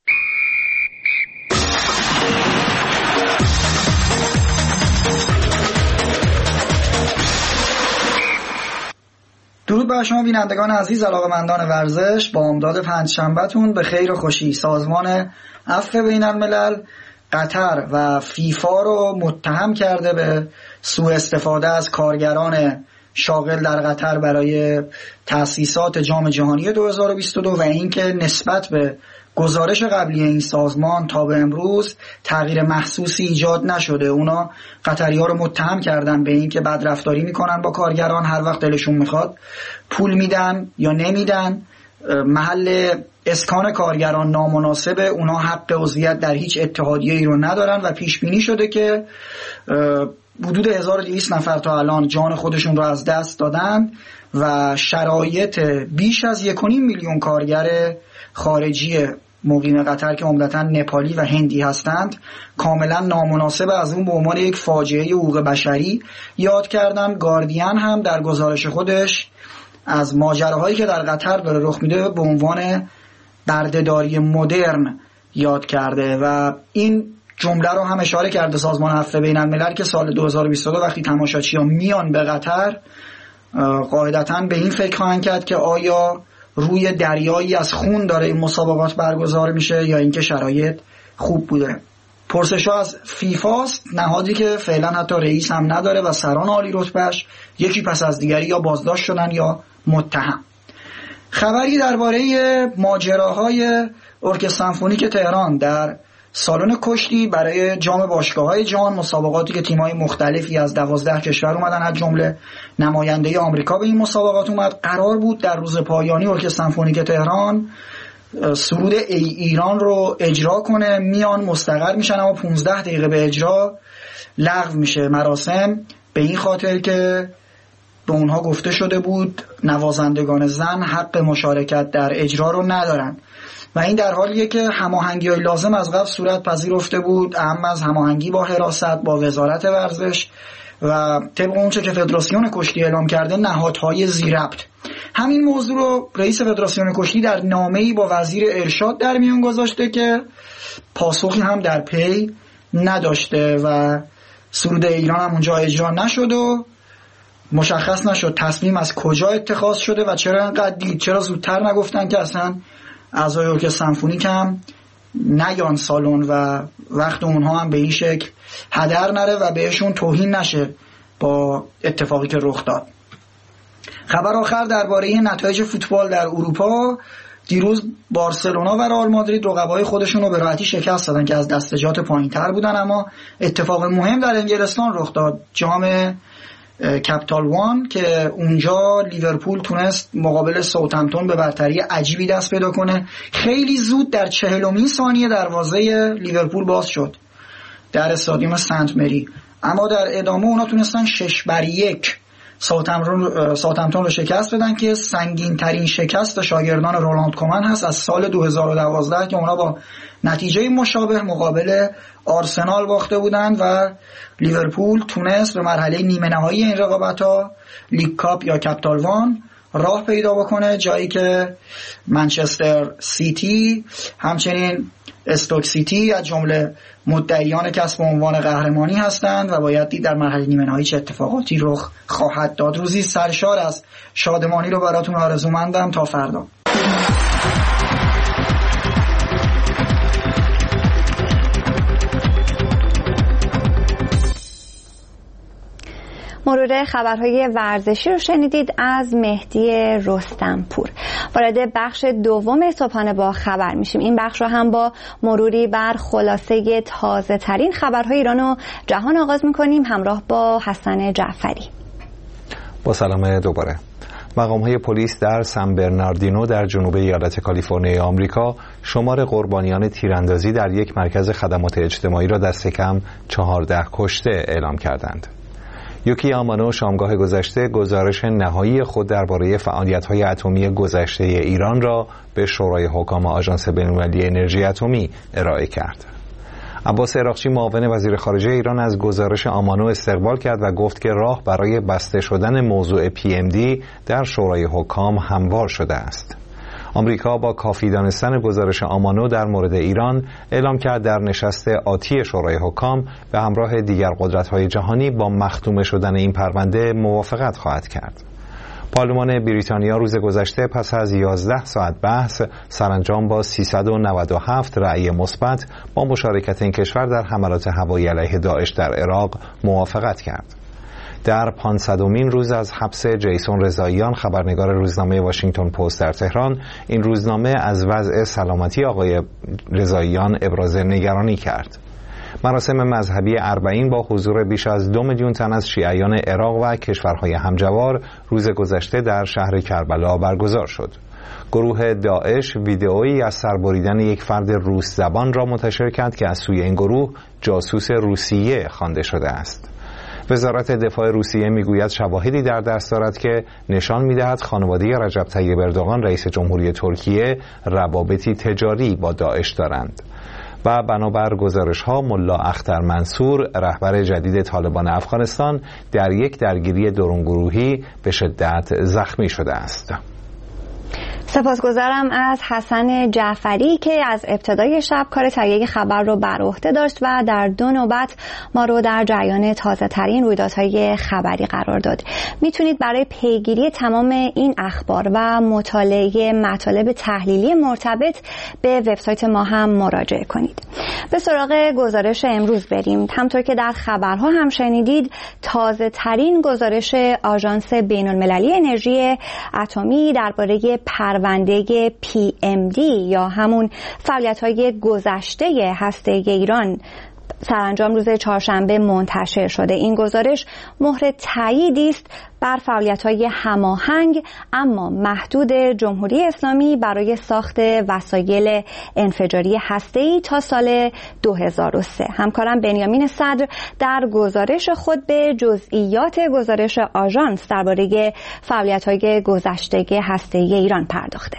درود بر شما بینندگان عزیز، علاقه‌مندان ورزش. با امداد پنجشنبه‌تون به خیر و خوشی. سازمان عفو بین الملل قطر و فیفا رو متهم کرده به سوء استفاده از کارگران شاغل در قطر برای تأسیسات جام جهانی 2022 و اینکه نسبت به گزارش قبلی این سازمان تا به امروز تغییر محسوسی ایجاد نشده. اونا قطری‌ها رو متهم کردن به اینکه بدرفتاری میکنن با کارگران، هر وقت دلشون میخواد پول میدن یا نمیدن، محل اسکان کارگران نامناسبه، اونا حق عضویت در هیچ اتحادیه‌ای رو ندارن و پیش بینی شده که حدود 1200 نفر تا الان جان خودشون رو از دست دادن و شرایط بیش از 1.5 میلیون کارگر خارجی مقیم قطر که عمدتاً نپالی و هندی هستند کاملا نامناسب، از اون به عنوان یک فاجعه حقوق بشری یاد کردن. گاردین هم در گزارش خودش از ماجراهایی که در قطر داره رخ میده به عنوان بردهداری مدرن یاد کرده و این جمله رو هم اشاره کرده سازمان عفو بین الملل که سال 2022 وقتی تماشاچیان میان به قطر قاعدتاً به این فکر خواهند کرد که آیا روی دریایی از خون داره این مسابقات برگزار میشه یا اینکه شرایط خوب بوده. پرسش‌ها از فیفاست، نهادی که فعلا حتی رئیس هم نداره و سران عالی رتبه‌اش یکی پس از دیگری یا بازداشت شدن یا متهم. خبری درباره ماجراهای ارکستر سمفونیک تهران در سالن کشتی برای جام باشگاه‌های جهان، مسابقاتی که تیم‌های مختلفی از 12 کشور اومدن از جمله نماینده آمریکا به این مسابقات اومد. قرار بود در روز پایانی ارکستر سمفونیک تهران سرود ای ایران رو اجرا کنه، میان مستقر میشن اما 15 دقیقه به اجرا لغو میشه مراسم، به این خاطر که به اونها گفته شده بود نوازندگان زن حق مشارکت در اجرا رو ندارن و این در حالیه که هماهنگی‌های لازم از قبل صورت پذیرفته بود، اهم از هماهنگی با حراست، با وزارت ورزش و طبق اونچه که فدراسیون کشتی اعلام کرده نهادهای ذی‌ربط. همین موضوع رو رئیس فدراسیون کشتی در نامه‌ای با وزیر ارشاد در میون گذاشته که پاسخی هم در پی نداشته و سرود ایران هم اونجا اجرا نشد و مشخص نشد تصمیم از کجا اتخاذ شده و چرا انقدر دیر، چرا زودتر نگفتن که اصلا اعضای ارکستر سمفونیک هم نیان سالن و وقت اونها هم به این شکل هدر نره و بهشون توهین نشه با اتفاقی که رخ داد. خبر آخر درباره نتایج فوتبال در اروپا، دیروز بارسلونا و رئال مادرید رقبای خودشون رو به راحتی شکست دادن که از دستجات پایین‌تر بودن، اما اتفاق مهم در انگلستان رخ داد. جام کپیتال وان که اونجا لیورپول تونست مقابل ساوثهمپتون به برتری عجیبی دست پیدا کنه. خیلی زود در 40مین ثانیه دروازه لیورپول باز شد در استادیوم سنت مری، اما در ادامه اونا تونستن 6-1 ساوثهمپتون رو شکست بدن که سنگین ترین شکست شاگردان رولاند کومن هست از سال 2012 که اونا با نتیجه مشابه مقابل آرسنال باخته بودند و لیورپول تونست به مرحله نیمه نهایی این رقابت‌ها لیگ کاپ یا کپیتال وان راه پیدا بکنه، جایی که منچستر سیتی همچنین استوک سیتی از جمله مدعیان کسب عنوان قهرمانی هستند و باید دید در مرحله نیمه نهایی چه اتفاقاتی رخ خواهد داد. روزی سرشار از شادمانی رو براتون آرزومندم. تا فردا. مرور خبرهای ورزشی رو شنیدید از مهدی رستمپور. وارد بخش دوم صبحانه با خبر میشیم. این بخش رو هم با مروری بر خلاصه تازه ترین خبرهای ایران و جهان آغاز میکنیم همراه با حسن جعفری. با سلام دوباره. مقام‌های پلیس در سن برناردینو در جنوب ایالت کالیفرنیا آمریکا شمار قربانیان تیراندازی در یک مرکز خدمات اجتماعی را دست کم 14 کشته اعلام کردند. یوکی آمانو شامگاه گذشته گزارش نهایی خود درباره فعالیت‌های اتمی گذشته ایران را به شورای حکام آژانس بین‌المللی انرژی اتمی ارائه کرد. عباس عراقچی معاون وزیر خارجه ایران از گزارش آمانو استقبال کرد و گفت که راه برای بسته شدن موضوع PMD در شورای حکام هموار شده است. آمریکا با کافی دانستن گزارش آمانو در مورد ایران اعلام کرد در نشست آتی شورای حکام به همراه دیگر قدرت‌های جهانی با مختوم شدن این پرونده موافقت خواهد کرد. پارلمان بریتانیا روز گذشته پس از 11 ساعت بحث سرانجام با 397 رأی مثبت با مشارکت این کشور در حملات هوایی علیه داعش در عراق موافقت کرد. در 500مین روز از حبس جیسون رضاییان خبرنگار روزنامه واشنگتن پست در تهران، این روزنامه از وضع سلامتی آقای رضاییان ابراز نگرانی کرد. مراسم مذهبی 40 با حضور بیش از 2 میلیون تن از شیعیان عراق و کشورهای همجوار روز گذشته در شهر کربلا برگزار شد. گروه داعش ویدئویی از سربریدن یک فرد روس زبان را منتشر کرد که از سوی این گروه جاسوس روسیه خوانده شده است. وزارت دفاع روسیه میگوید شواهدی در دست دارد که نشان میدهد خانواده رجب طیب اردوغان رئیس جمهوری ترکیه روابطی تجاری با داعش دارند. و بنابر گزارش‌ها ملا اختر منصور رهبر جدید طالبان افغانستان در یک درگیری درونگروهی به شدت زخمی شده است. سپاسگزارم از حسن جعفری که از ابتدای شب کار تهیه خبر رو بر عهده داشت و در 2 نوبت ما رو در جریان تازه ترین رویدادهای خبری قرار داد. میتونید برای پیگیری تمام این اخبار و مطالعه مطالب تحلیلی مرتبط به وبسایت ما هم مراجعه کنید. به سراغ گزارش امروز بریم. همطور که در خبرها هم شنیدید، تازه ترین گزارش آژانس بین‌المللی انرژی اتمی درباره پرونده PMD یا همون فعالیت‌های گذشته هسته ایران سرانجام روز چهارشنبه منتشر شده. این گزارش مهر تاییدی است بر فعالیت‌های هماهنگ اما محدود جمهوری اسلامی برای ساخت وسایل انفجاری هسته‌ای تا سال 2003. همکارم بنیامین صدر در گزارش خود به جزئیات گزارش آژانس درباره فعالیت‌های گذشته هسته‌ای ایران پرداخته.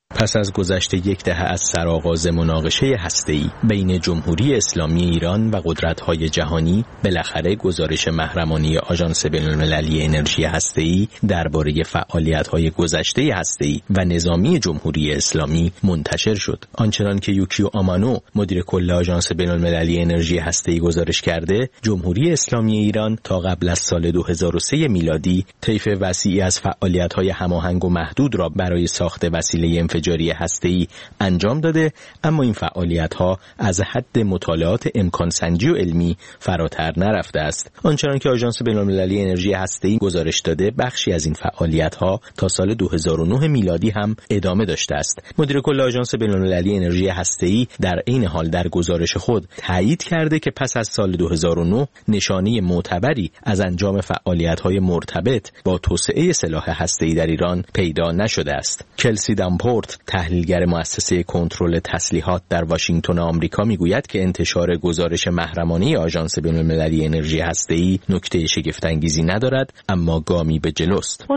پس از گذشت یک دهه از سرآغاز مناقشه هسته‌ای بین جمهوری اسلامی ایران و قدرت‌های جهانی، بالاخره گزارش محرمانه آژانس بین‌المللی انرژی هسته‌ای درباره فعالیت‌های گذشته هسته‌ای و نظامی جمهوری اسلامی منتشر شد. آنچنان که یوکیو آمانو، مدیر کل آژانس بین‌المللی انرژی هسته‌ای گزارش کرده، جمهوری اسلامی ایران تا قبل از سال 2003 میلادی طیف وسیعی از فعالیت‌های هماهنگ و محدود را برای ساخت وسیله انفجاری هسته‌ای انجام داده، اما این فعالیت‌ها از حد مطالعات امکان سنجی و علمی فراتر نرفته است. آنچنان که آژانس بین‌المللی انرژی هسته‌ای گزارش داده، بخشی از این فعالیت‌ها تا سال 2009 میلادی هم ادامه داشته است. مدیر کل آژانس بین‌المللی انرژی هسته‌ای در عین حال در گزارش خود تایید کرده که پس از سال 2009 نشانه معتبری از انجام فعالیت‌های مرتبط با توسعه سلاح هسته‌ای در ایران پیدا نشده است. کلسی دامپورت، تحلیلگر مؤسسه کنترل تسلیحات در واشنگتن آمریکا، میگوید که انتشار گزارش محرمانه آژانس بین‌المللی انرژی هسته‌ای نکته شگفت‌انگیزی ندارد، اما گامی به جلوست.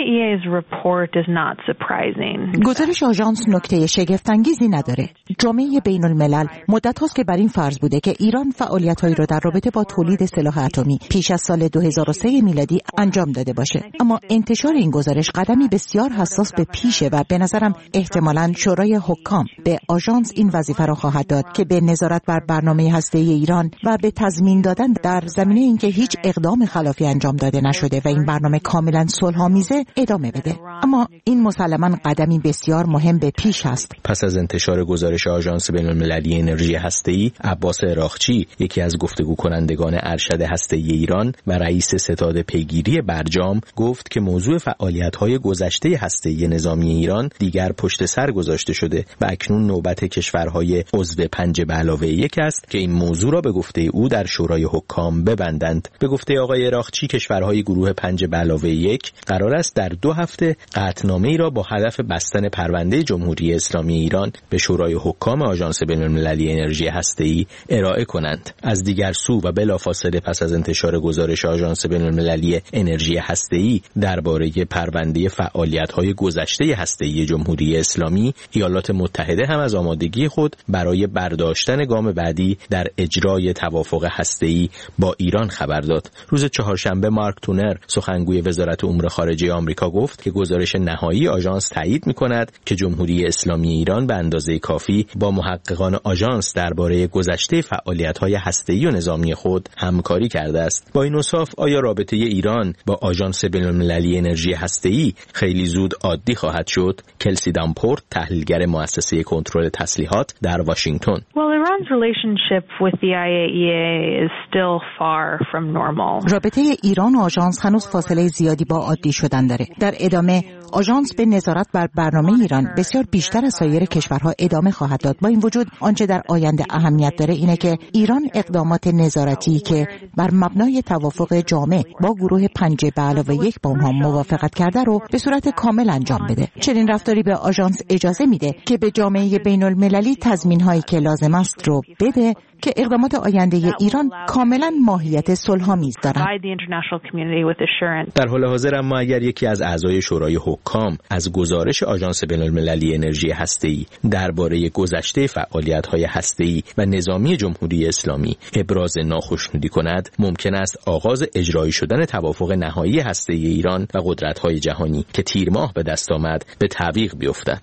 گزارش آژانس نکته شگفت‌انگیزی نداره. جامعه بین‌الملل مدت هاست که بر این فرض بوده که ایران فعالیت‌هایی را در رابطه با تولید سلاح اتمی پیش از سال 2003 میلادی انجام داده باشه، اما انتشار این گزارش قدمی بسیار حساس به پیشه و به نظرم احتمالاً شورای حکام به آژانس این وظیفه را خواهد داد که به نظارت بر برنامه هسته‌ای ایران و به تضمین دادن در زمینه اینکه هیچ اقدام خلافی انجام داده نشده و این برنامه کاملاً صلح‌آمیزه ادامه بده. اما این مسلماً قدمی بسیار مهم به پیش است. پس از انتشار گزارش آژانس بین‌المللی انرژی هسته‌ای، عباس عراقچی، یکی از گفتگو کنندگان ارشد هسته‌ای ایران و رئیس ستاد پیگیری برجام، گفت که موضوع فعالیت‌های گذشته هسته‌ای نظامی ایران دیگر پشت سر گذاشته شده و اکنون نوبت کشورهای عضو 5+1 است که این موضوع را به گفته او در شورای حکام ببندند. به گفته آقای عراقچی، کشورهای گروه 5+1 قرار است در 2 هفته قطعنامه‌ای را با هدف بستن پرونده جمهوری اسلامی ایران به شورای حکام آژانس بین‌المللی انرژی هسته‌ای ارائه کنند. از دیگر سو و بلافاصله پس از انتشار گزارش آژانس بین‌المللی انرژی هسته‌ای درباره پرونده فعالیت‌های گذشته هسته‌ای جمهوری اسلامی، ایالات متحده هم از آمادگی خود برای برداشتن گام بعدی در اجرای توافق هسته‌ای با ایران خبر داد. روز چهارشنبه مارک تونر، سخنگوی وزارت امور خارجه آمریکا، گفت که گزارش نهایی آژانس تایید می‌کند که جمهوری اسلامی ایران به اندازه کافی با محققان آژانس درباره گذشته فعالیت‌های هسته‌ای و نظامی خود همکاری کرده است. با این اوصاف آیا رابطه ایران با آژانس بین‌المللی انرژی هسته‌ای خیلی زود عادی خواهد شد؟ کلسی دامپورت، تحلیلگر مؤسسه کنترل تسلیحات در واشنگتن: رابطه ایران و آژانس هنوز فاصله زیادی با عادی شدن داره. در ادامه آژانس به نظارت بر برنامه ایران بسیار بیشتر از سایر کشورها ادامه خواهد داد. با این وجود آنچه در آینده اهمیت داره اینه که ایران اقدامات نظارتی که بر مبنای توافق جامع با گروه 5+1 با اونها موافقت کرده رو به صورت کامل انجام بده. چنین رفتاری به آژانس اجازه میده که به جامعه بین‌المللی تضمین‌هایی که لازم است رو بده که اقدامات آینده ایران کاملا ماهیت صلح‌آمیز دارند. در حال حاضر اما اگر یکی از اعضای شورای حکام از گزارش آژانس بین‌المللی انرژی هسته‌ای درباره گذشته فعالیت‌های هسته‌ای و نظامی جمهوری اسلامی ابراز ناخشنودی کند، ممکن است آغاز اجرایی شدن توافق نهایی هسته‌ای ایران و قدرت‌های جهانی که تیر ماه به دست آمد به تعویق بیفتد.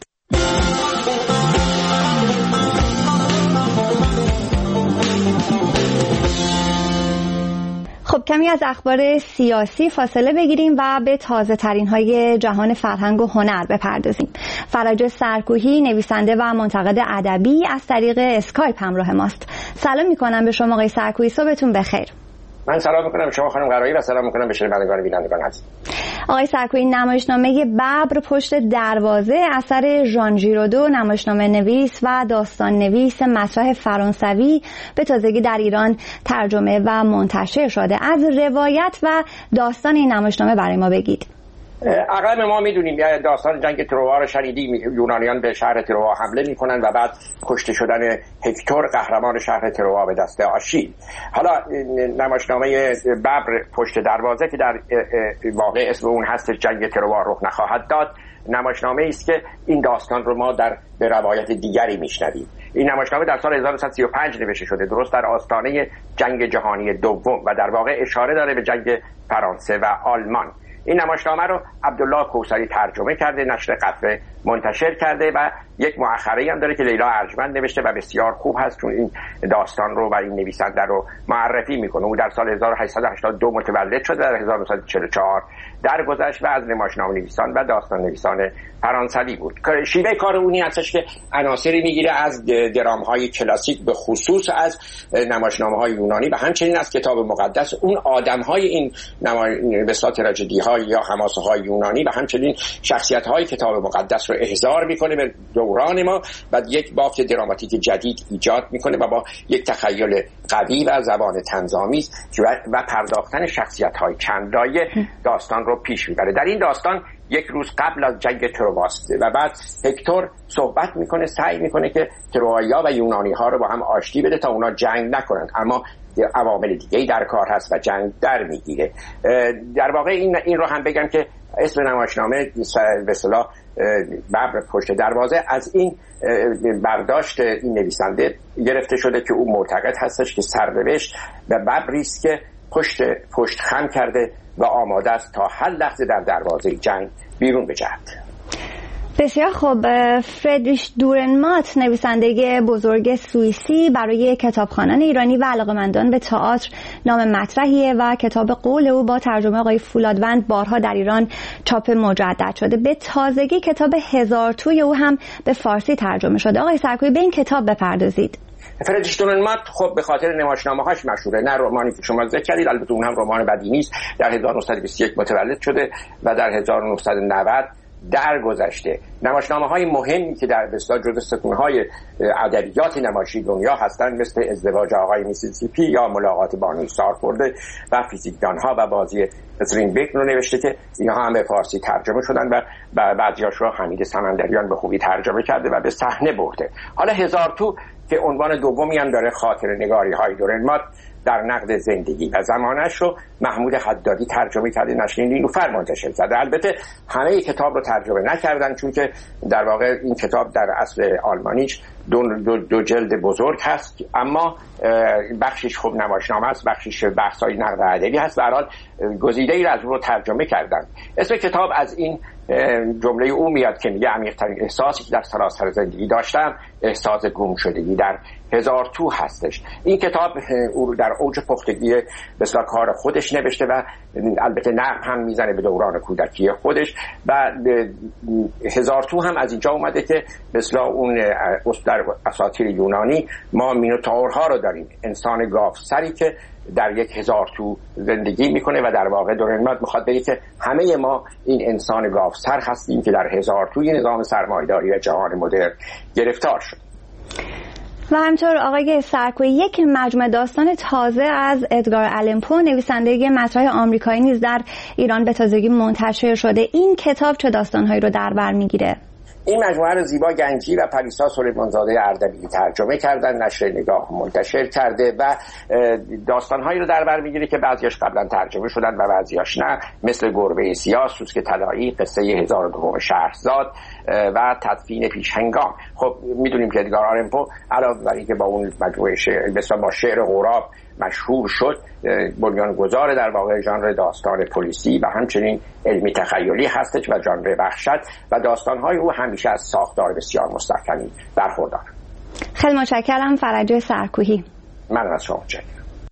خب کمی از اخبار سیاسی فاصله بگیریم و به تازه ترین های جهان فرهنگ و هنر بپردازیم. فرج سرکوهی، نویسنده و منتقد ادبی، از طریق اسکایپ همراه ماست. سلام میکنم به شما آقای سرکوهی، صبحتون بخیر. من سلام میکنم شما خانم قرایی و سلام میکنم به شنوندگان بینندگان عزیز. آقای سرکوهی، نمایشنامه ببر پشت دروازه اثر ژان ژیرودو، نمایشنامه نویس و داستان نویس مطرح فرانسوی، به تازگی در ایران ترجمه و منتشر شده. از روایت و داستان این نمایشنامه برای ما بگید. اغلب ما میدونیم داستان جنگ تروا رو شنیدیم. یونانیان به شهر تروا حمله میکنن و بعد کشته شدن هکتور، قهرمان شهر تروا، به دست آشیل. حالا نمایشنامه ببر پشت دروازه که در واقع اسم اون هست جنگ تروا رخ نخواهد داد، نمایشنامه است که این داستان رو ما به روایت دیگری میشنویم. این نمایشنامه در سال 1935 نوشته شده، درست در آستانه جنگ جهانی دوم، و در واقع اشاره داره به جنگ فرانسه و آلمان. این نمایشنامه رو عبدالله کوثری ترجمه کرده، نشر قطره منتشر کرده و یک مؤخره هم داره که لیلا ارجمند نوشته و بسیار خوب هست، چون این داستان رو و این نویسنده رو معرفی میکنه. او در سال 1882 متولد شده، در 1944 درگذشت و از نمایشنامه نویسان و داستان نویسان فرانسوی بود. شیوه کار اونی هستش که عناصری میگیره از درام‌های کلاسیک، به خصوص از نمایشنامه‌های یونانی و همچنین از کتاب مقدس. اون آدم‌های این بساط تراژدی‌ها یا حماسه‌های یونانی و همچنین شخصیت‌های کتاب مقدس رو احضار میکنه به دوران ما و یک بافت دراماتیک جدید ایجاد میکنه و با یک تخیل قوی و زبان طنزآمیز و پرداختن شخصیت‌های چندلایه داستان رو پیش میبره. در این داستان یک روز قبل از جنگ تروواست و بعد هکتور صحبت میکنه، سعی میکنه که تروآیا و یونانی ها رو با هم آشتی بده تا اونا جنگ نکنند، اما عوامل دیگه‌ای در کار هست و جنگ در میگیره. در واقع این رو هم بگم که اسم نمایشنامه به اصطلاح ببر پشت دروازه از این برداشت این نویسنده گرفته شده که او معتقد هستش که سرنوشت و ببری است که پشت خم کرده و آماده است تا هر لحظه در دروازه جنگ بیرون بجهد. بسیار خوب. فردریش دورنمات، نویسنده بزرگ سوئیسی، برای کتابخوانان ایرانی و علاقه‌مندان به تئاتر نام مطرحیه و کتاب قول او با ترجمه آقای فولادوند بارها در ایران چاپ مجدد شده. به تازگی کتاب هزار توی او هم به فارسی ترجمه شده. آقای سرکویی، به این کتاب بپردازید. فردریش دورنمات خب به خاطر نمایشنامه‌هاش مشهوره، نه رمانی که شما ذکر کردید، البته اون هم رمان بدی نیست. در 1921 متولد شده و در 1990 درگذشته. نمایشنامه‌های مهمی که در بسیار جزو ستون‌های ادبیات نمایشی دنیا هستند مثل ازدواج آقای میسیسیپی یا ملاقات بانوی سارخورده و فیزیکدان‌ها و بازی استرینبک رو نوشته که اینها هم به فارسی ترجمه شدن و بعضی‌هاش رو حمید سمندریان به خوبی ترجمه کرده و به صحنه برده. حالا هزار تو که عنوان دومی هم داره، خاطره‌نگاری‌های دورنمات در نقد زندگی و زمانش رو محمود حدادی ترجمه کرده، نشر نیلوفر منتشر کرده. البته همه کتاب رو ترجمه نکردن چون که در واقع این کتاب در اصل آلمانیش دو جلد بزرگ هست، اما بخشش خب نمایشنامه است، بخشش بحث‌های نقد ادبی هست. به هر حال گزیده‌ای از اون رو ترجمه کردن. اسم کتاب از این جمله او میاد که میگه عمیق‌ترین احساسی که در سراسر زندگی داشتم احساس گم شدگی در هزار تو هستش. این کتاب او در اوج پختگی بسیار کار خودش نوشته و البته نقد هم میزنه به دوران کودکی خودش و هزار تو هم از اینجا اومده که مثل اون در اساطیر یونانی ما مینوتاورها رو داریم، انسان گاوسری که در یک هزار تو زندگی میکنه و در واقع دورنمات میخواد بگه که همه ما این انسان گاوسر هستیم که در هزار توی نظام سرمایه‌داری و جهان مدرن گرفتار شد. و همطور آقای سرکویی، یک مجموعه داستان تازه از ادگار آلن پو، نویسنده مطرح آمریکایی، نیز در ایران به تازگی منتشر شده. این کتاب چه داستانهایی رو در بر میگیره؟ این مجموعه رو زیبا گنجی و پریسا سلیمانزاده اردبیلی ترجمه کردن، نشر نگاه منتشر کرده و داستانهایی رو در بر میگیره که بعضیاش قبلا ترجمه شدن و بعضیاش نه، مثل گربه سیاه، سوسک طلایی، قصه 1002 شهرزاد و تدفین پیشهنگام. خب میدونیم که ادگار آلن پو علاوه بر اینکه با اون مجموعه مثلا با شعر غراب مشهور شد، بنیانگذار در واقع ژانر داستان پلیسی و همچنین علمی تخیلی هستش و ژانر وحشت و داستان‌های او همیشه از ساختار بسیار مستحکمی برخوردار. خیلی متشکرم فرجه سرکویی. من از شما متشکرم.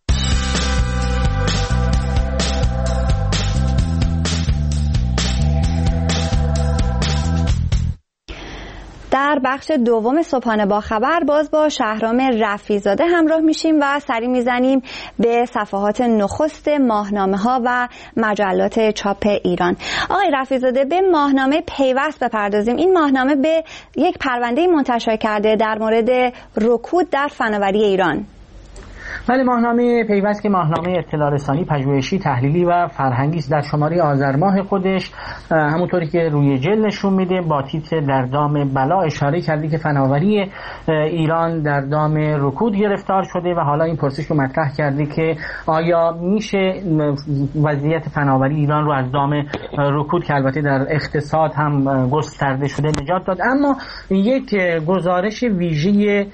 در بخش دوم صبحانه با خبر باز با شهرام رفیع‌زاده همراه میشیم و سری میزنیم به صفحات نخست ماهنامه‌ها و مجلات چاپ ایران. آقای رفیع‌زاده، به ماهنامه پیوست بپردازیم. این ماهنامه به یک پرونده منتشر کرده در مورد رکود در فناوری ایران. ولی ماهنامه پیوست که ماهنامه اطلاع رسانی، پژوهشی، تحلیلی و فرهنگی است. در شماره آذر ماه خودش همونطوری که روی جلد نشون میده با تیتر در دام بلا اشاره کردی که فناوری ایران در دام رکود گرفتار شده و حالا این پرسش رو مطرح کرده که آیا میشه وضعیت فناوری ایران رو از دام رکود که البته در اقتصاد هم گسترده شده نجات داد. اما یک گزارش ویژه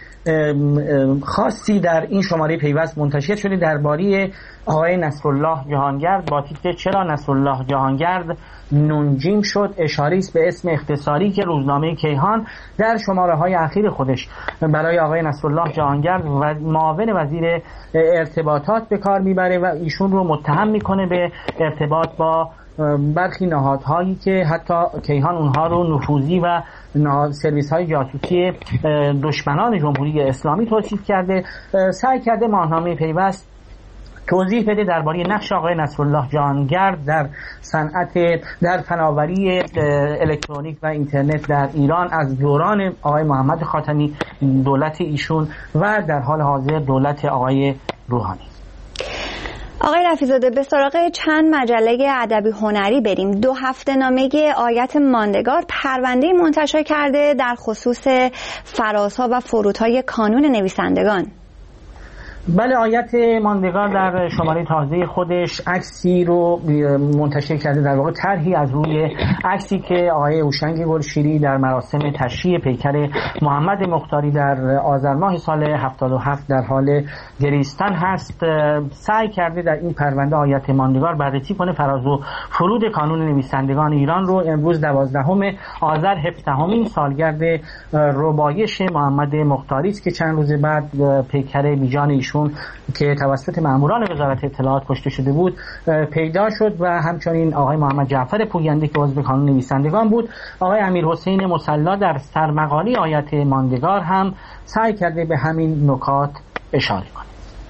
خاصی در این شماره پیوست منتشر شده درباره آقای نصرالله جهانگرد با تیتر چرا نصرالله جهانگرد نونجیم شد. اشاره است به اسم اختصاری که روزنامه کیهان در شماره های اخیر خودش برای آقای نصرالله جهانگرد و معاون وزیر ارتباطات به کار میبره و ایشون رو متهم میکنه به ارتباط با برخی نهادهایی که حتی کیهان اونها رو نفوذی و سرویس های جاسوسی دشمنان جمهوری اسلامی توصیف کرده. سعی کرده ماهنامه پیوست توضیح بده درباره نقش آقای نصرالله جهانگرد در صنعت در فناوری الکترونیک و اینترنت در ایران از دوران آقای محمد خاتمی، دولت ایشون و در حال حاضر دولت آقای روحانی. آقای رفیع‌زاده به سراغ چند مجله ادبی هنری بریم. 2 هفته‌نامه آیت ماندگار پرونده منتشر کرده در خصوص فرازها و فرودهای کانون نویسندگان. بله، آیت ماندگار در شماره تازه خودش عکسی رو منتشر کرده، در واقع طرحی از روی عکسی که آقای هوشنگ گلشیری در مراسم تشییع پیکر محمد مختاری در آذر ماه سال 77 در حال گریستن هست. سعی کرده در این پرونده آیت ماندگار بررسی کنه فراز و فرود کانون نویسندگان ایران رو. امروز 12 آذر 17مین سالگرد ربایش محمد مختاری است که چند روز بعد پیکر بیجان ایشون که توسط ماموران وزارت اطلاعات کشته شده بود پیدا شد و همچنین آقای محمد جعفر پوینده که عضو کانون نویسندگان بود. آقای امیرحسین مصلا در سرمقاله آیت ماندگار هم سعی کرده به همین نکات اشاره کنه.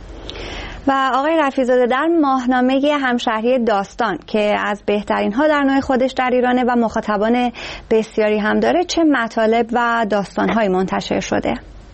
و آقای رفیع‌زاده در ماهنامه همشهری داستان که از بهترین ها در نوع خودش در ایرانه و مخاطبان بسیاری هم داره، چه مطالب و داستان‌هایی منتشر شده؟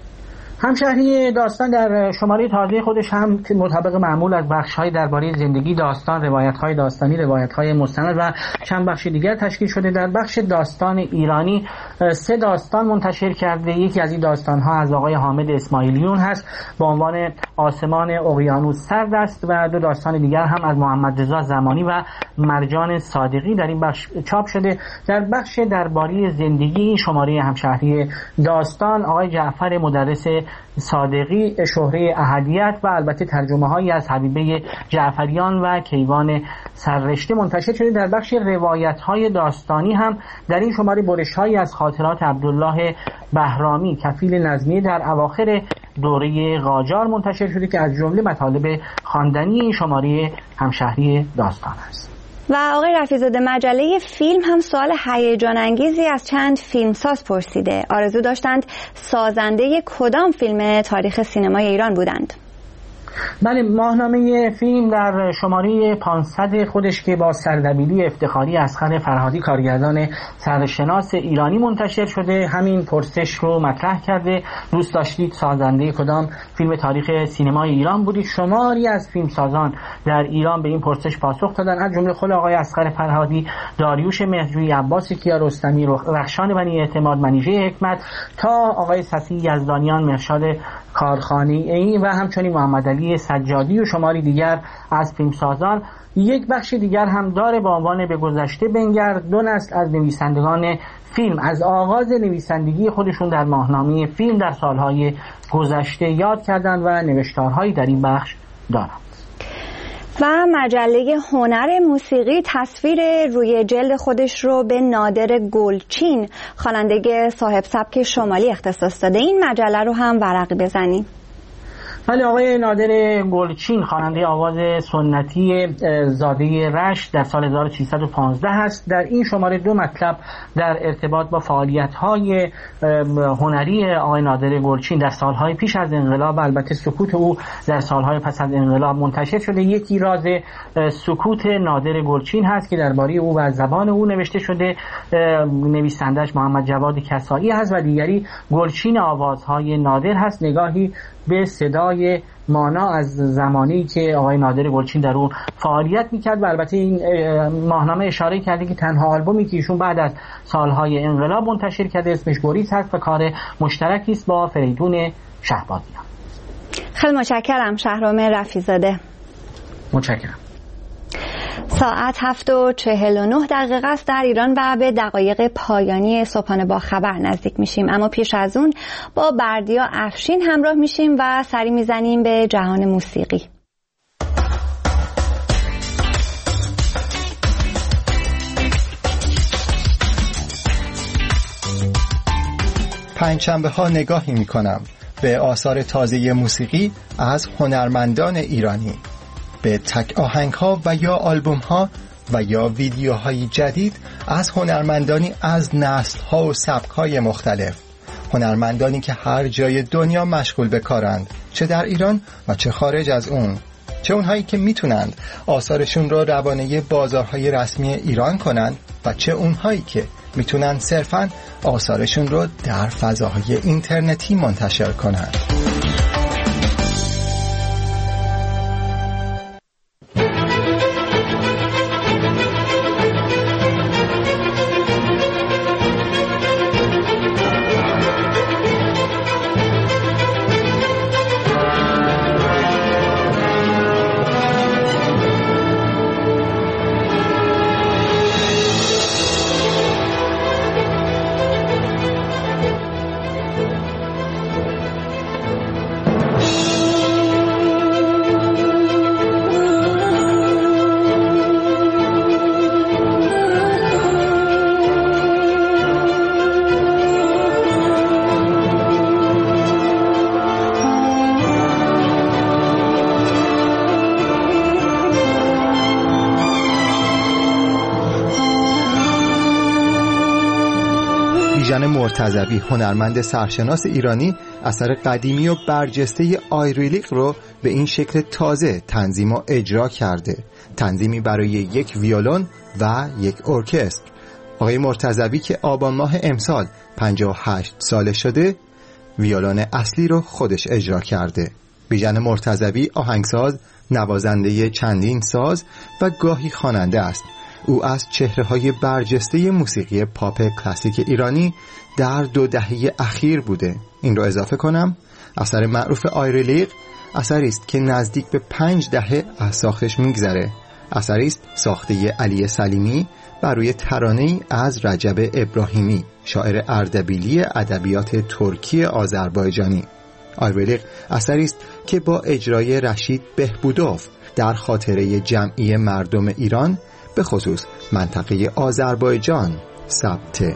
همشهری داستان در شماره تازه خودش هم مطابق معمول از بخش‌های درباره زندگی داستان، روایت‌های داستانی، روایت‌های مستند و چند بخش دیگر تشکیل شده. در بخش داستان ایرانی 3 داستان منتشر کرده. یکی از این داستان‌ها از آقای حامد اسماعیلیون هست با عنوان آسمان اقیانوس سرد است و 2 داستان دیگر هم از محمد رضا زمانی و مرجان صادقی در این بخش چاپ شده. در بخش درباره زندگی این شماره همشهری داستان آقای جعفر مدرس صادقی شهره احدیت و البته ترجمه هایی از حبیبه جعفریان و کیوان سررشته منتشر شده. در بخش روایت های داستانی هم در این شماره برش هایی از خاطرات عبدالله بهرامی کفیل نظمیه در اواخر دوره قاجار منتشر شده که از جمله مطالب خواندنی این شماره همشهری داستان است. و آقای رفیع‌زاده مجله فیلم هم سوال هیجان انگیزی از چند فیلمساز پرسیده. آرزو داشتند سازنده کدام فیلم تاریخ سینمای ایران بودند؟ بله، ماهنامه فیلم در شماره 500 خودش که با سردبیری افتخاری اصغر فرهادی کارگردان سرشناس ایرانی منتشر شده همین پرسش رو مطرح کرده. دوست داشتید سازنده کدام فیلم تاریخ سینمای ایران بودید؟ شماری از فیلمسازان در ایران به این پرسش پاسخ دادن، از جمله خود آقای اصغر فرهادی، داریوش مهرجویی، عباس کیارستمی، رخشان بنی اعتماد، منیژه حکمت تا آقای صفی یزدانیان، مرشاد کارخانه‌ای و همچنین محمد علی سجادی و شماری دیگر از فیلمسازان. یک بخش دیگر هم داره با عنوان به گذشته بنگر. 2 نسل از نویسندگان فیلم از آغاز نویسندگی خودشون در ماهنامه فیلم در سالهای گذشته یاد کردن و نوشتارهایی در این بخش دارند. و مجله هنر موسیقی تصویر روی جلد خودش رو به نادر گلچین خواننده صاحب سبک شمالی اختصاص داده. این مجله رو هم ورقی بزنیم. ولی آقای نادر گلچین خواننده آواز سنتی زاده رشت در سال 1315 هست. در این شماره 2 مطلب در ارتباط با فعالیت‌های هنری آقای نادر گلچین در سالهای پیش از انقلاب، البته سکوت او در سالهای پس از انقلاب منتشر شده. یکی راز سکوت نادر گلچین هست که درباره او و زبان او نوشته شده، نویسندش محمد جواد کسایی هست و دیگری گلچین آوازهای نادر هست، نگاهی به صدای سالهای مانا از زمانی که آقای نادر گلچین در اون فعالیت میکرد و البته این ماهنامه اشاره کرده که تنها آلبومی که ایشون بعد از سالهای انقلاب منتشر کرده اسمش گریز هست و کار مشترکی است با فریدون شهبازیان. خیلی متشکرم شهرام رفیع‌زاده. متشکرم. ساعت 7:49 است در ایران و به دقایق پایانی صبحانه با خبر نزدیک میشیم، اما پیش از اون با بردیا افشین همراه میشیم و سری میزنیم به جهان موسیقی. پنجشنبه ها نگاهی میکنم به آثار تازه موسیقی از هنرمندان ایرانی، به تک آهنگ ها و یا آلبوم ها و یا ویدیوهای جدید از هنرمندانی از نسل ها و سبک های مختلف، هنرمندانی که هر جای دنیا مشغول به کارند، چه در ایران و چه خارج از اون، چه اونهایی که میتونند آثارشون رو روانه بازارهای رسمی ایران کنند و چه اونهایی که میتونن صرفاً آثارشون رو در فضاهای اینترنتی منتشر کنند. مرتضوی، هنرمند سرشناس ایرانی، اثر قدیمی و برجسته آیریلیق رو به این شکل تازه تنظیم و اجرا کرده، تنظیمی برای یک ویولون و یک ارکستر. آقای مرتضوی که آبان ماه امسال 58 ساله شده، ویولون اصلی رو خودش اجرا کرده. بیژن مرتضوی آهنگساز، نوازنده چندین ساز و گاهی خواننده است. او از چهره‌های برجسته موسیقی پاپ کلاسیک ایرانی در 2 دهه اخیر بوده. این رو اضافه کنم، اثر معروف آیریلیق اثری است که نزدیک به 5 دهه از ساختش میگذره. اثری است ساخته علی سلیمی بر روی ترانه‌ای از رجب ابراهیمی، شاعر اردبیلی ادبیات ترکی آذربایجانی. آیریلیق اثری است که با اجرای رشید بهبودوف در خاطره جمعی مردم ایران، به خصوص منطقه آذربایجان، ثبته.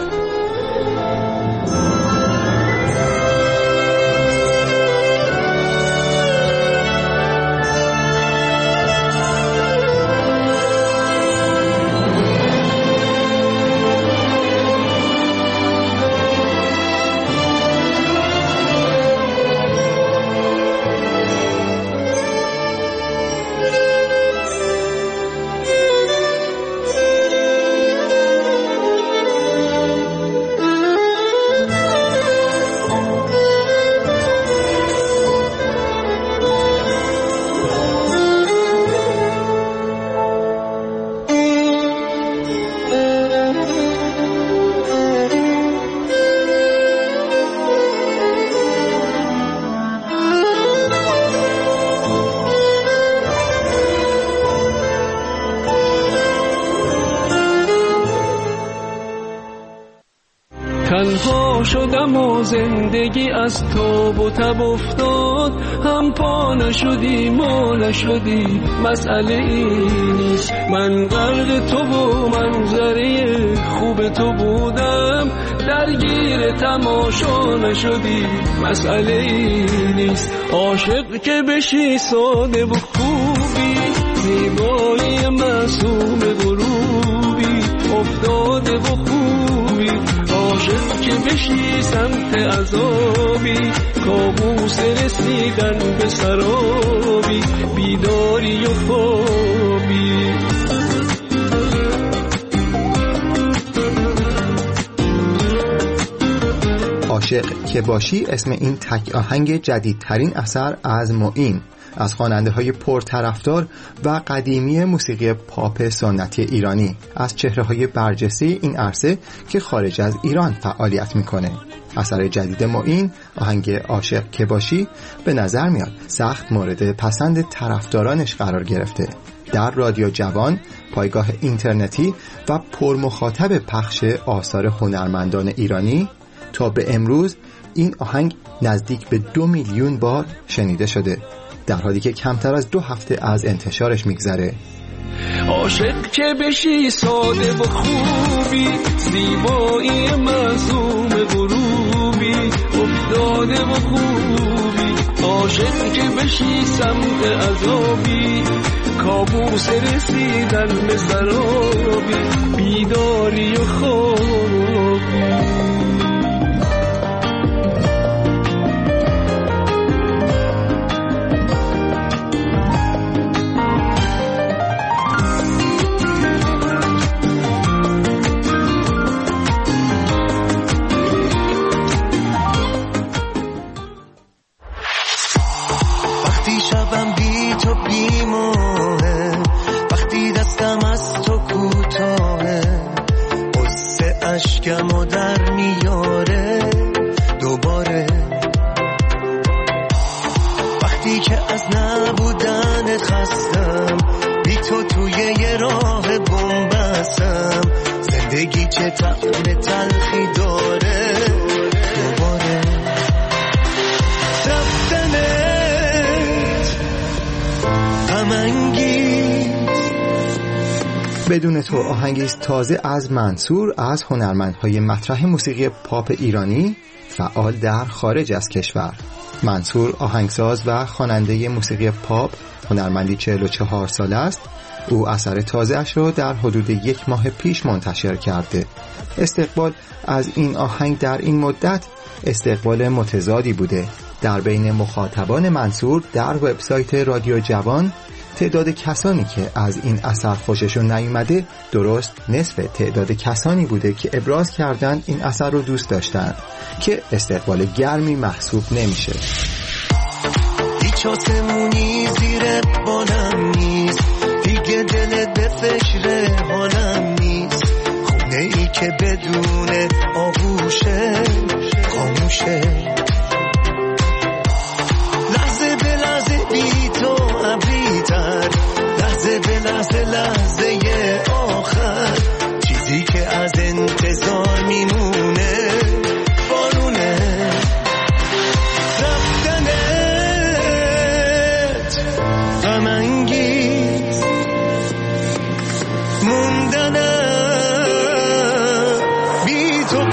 تنها شدم و زندگی از تاب و تب افتاد، هم پا نشدی ما نشدی، مسئله این نیست. من غرق تو و منظره خوب تو بودم، درگیر تماشا نشدی، مسئله این نیست. عاشق که بشی ساده و خوبی، زیبایی معصوم غروبی، افتاده و خوبی. عاشق که بشی سمت عذابی، کابوس رسیدن به سرابی، بیداری و خوابی. عاشق که باشی اسم این تک آهنگ جدیدترین اثر از معین، از خواننده‌های پرطرفدار و قدیمی موسیقی پاپ سنتی ایرانی، از چهره‌های برجسته این عرصه که خارج از ایران فعالیت میکنه. اثر جدید معین، آهنگ عاشق که باشی، به نظر میاد سخت مورد پسند طرفدارانش قرار گرفته. در رادیو جوان، پایگاه اینترنتی و پرمخاطب پخش آثار هنرمندان ایرانی، تا به امروز این آهنگ نزدیک به 2 میلیون بار شنیده شده، در حالی که کمتر از 2 هفته از انتشارش میگذره. عاشق که بشی ساده و خوبی، زیبایی معصوم غروبی، افتاده و خوبی. عاشق که بشی سمت عذابی، کابوس رسیدن به سرابی، بیداری و خوابی. اشکمو در میاره دوباره، وقتی که از نبودن خستم، بی تو توی یه راه بنبستم، زندگی چه طعم تلخی داره دوباره. رفتنت غم‌انگیز. بدون تو آهنگی تازه از منصور، از هنرمندهای مطرح موسیقی پاپ ایرانی فعال در خارج از کشور. منصور آهنگساز و خواننده موسیقی پاپ، هنرمندی 44 ساله است. او اثر تازه‌اش را در حدود 1 ماه پیش منتشر کرده. استقبال از این آهنگ در این مدت استقبال متضادی بوده. در بین مخاطبان منصور در وبسایت رادیو جوان، تعداد کسانی که از این اثر خوششون نیومده درست نصف تعداد کسانی بوده که ابراز کردن این اثر رو دوست داشتن، که استقبال گرمی محسوب نمیشه. هیچ آسمونی زیر بالم نیست، دیگه دلت به فکر حالم نیست، خونه ای که بدون آغوشه خاموشه، لحظه به لحظه بی تو ابریتر، لحظه به لحظه لحظه آخر، چیزی که از انتظار میمونه بارونه. رفتنت غم‌انگیز، موندنم بی تو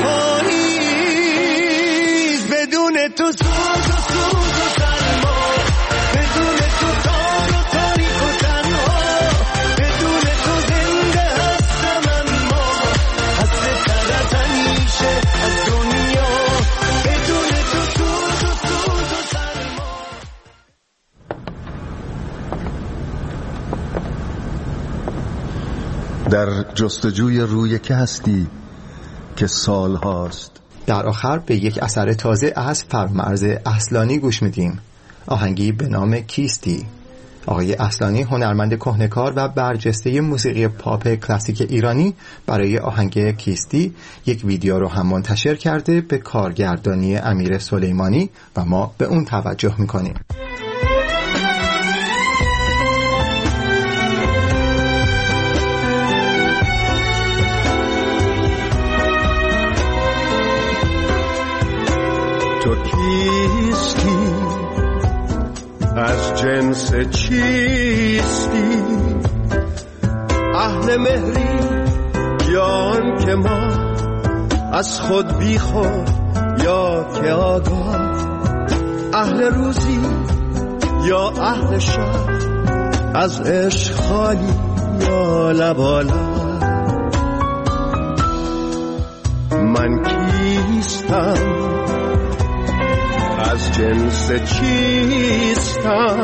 پاییز، بدون تو سوز و سوز و سرما، بدون تو تار و تاریک و تنها، بدون تو زنده هستم اما خسته تر از همیشه از دنیا، بدون تو سوز و سوز و سرما. در جستجوی روی که هستی که سال هاست. در آخر به یک اثر تازه از فرامرز اصلانی گوش میدیم، آهنگی به نام کیستی. آقای اصلانی هنرمند کهنه‌کار و برجسته موسیقی پاپ کلاسیک ایرانی برای آهنگ کیستی یک ویدیو رو هم منتشر کرده به کارگردانی امیر سلیمانی و ما به اون توجه میکنیم. تو کیستی؟ از جنس چیستی؟ اهل مهری یا آن که ما از خود بی خود یا که آگاه، اهل روزی یا اهل شب، از عشق خالی یا لبالا. من کیستم؟ از جنس چیستم؟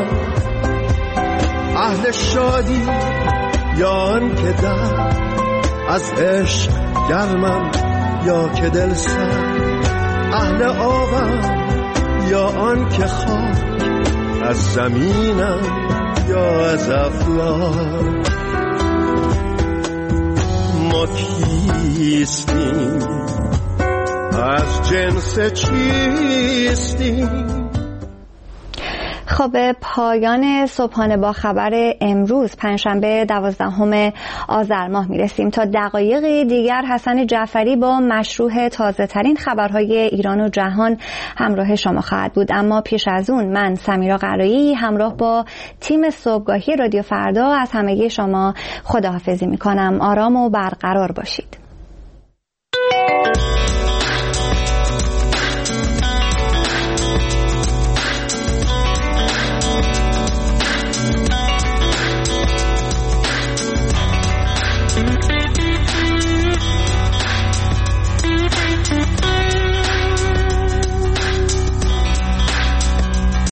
اهل شادی یا آن که در از عشق گرمم یا که دل سر، اهل آبم یا آن که خاک از زمینم یا از افلاک. ما کیستیم؟ از جنس چیستیم؟ خب پایان صبحانه با خبر امروز پنجشنبه 12 آذر ماه میرسیم. تا دقایق دیگر حسن جعفری با مشروح تازه ترین خبرهای ایران و جهان همراه شما خواهد بود. اما پیش از اون من سمیرا قرایی همراه با تیم صبحگاهی رادیو فردا از همگی شما خداحافظی میکنم. آرام و برقرار باشید.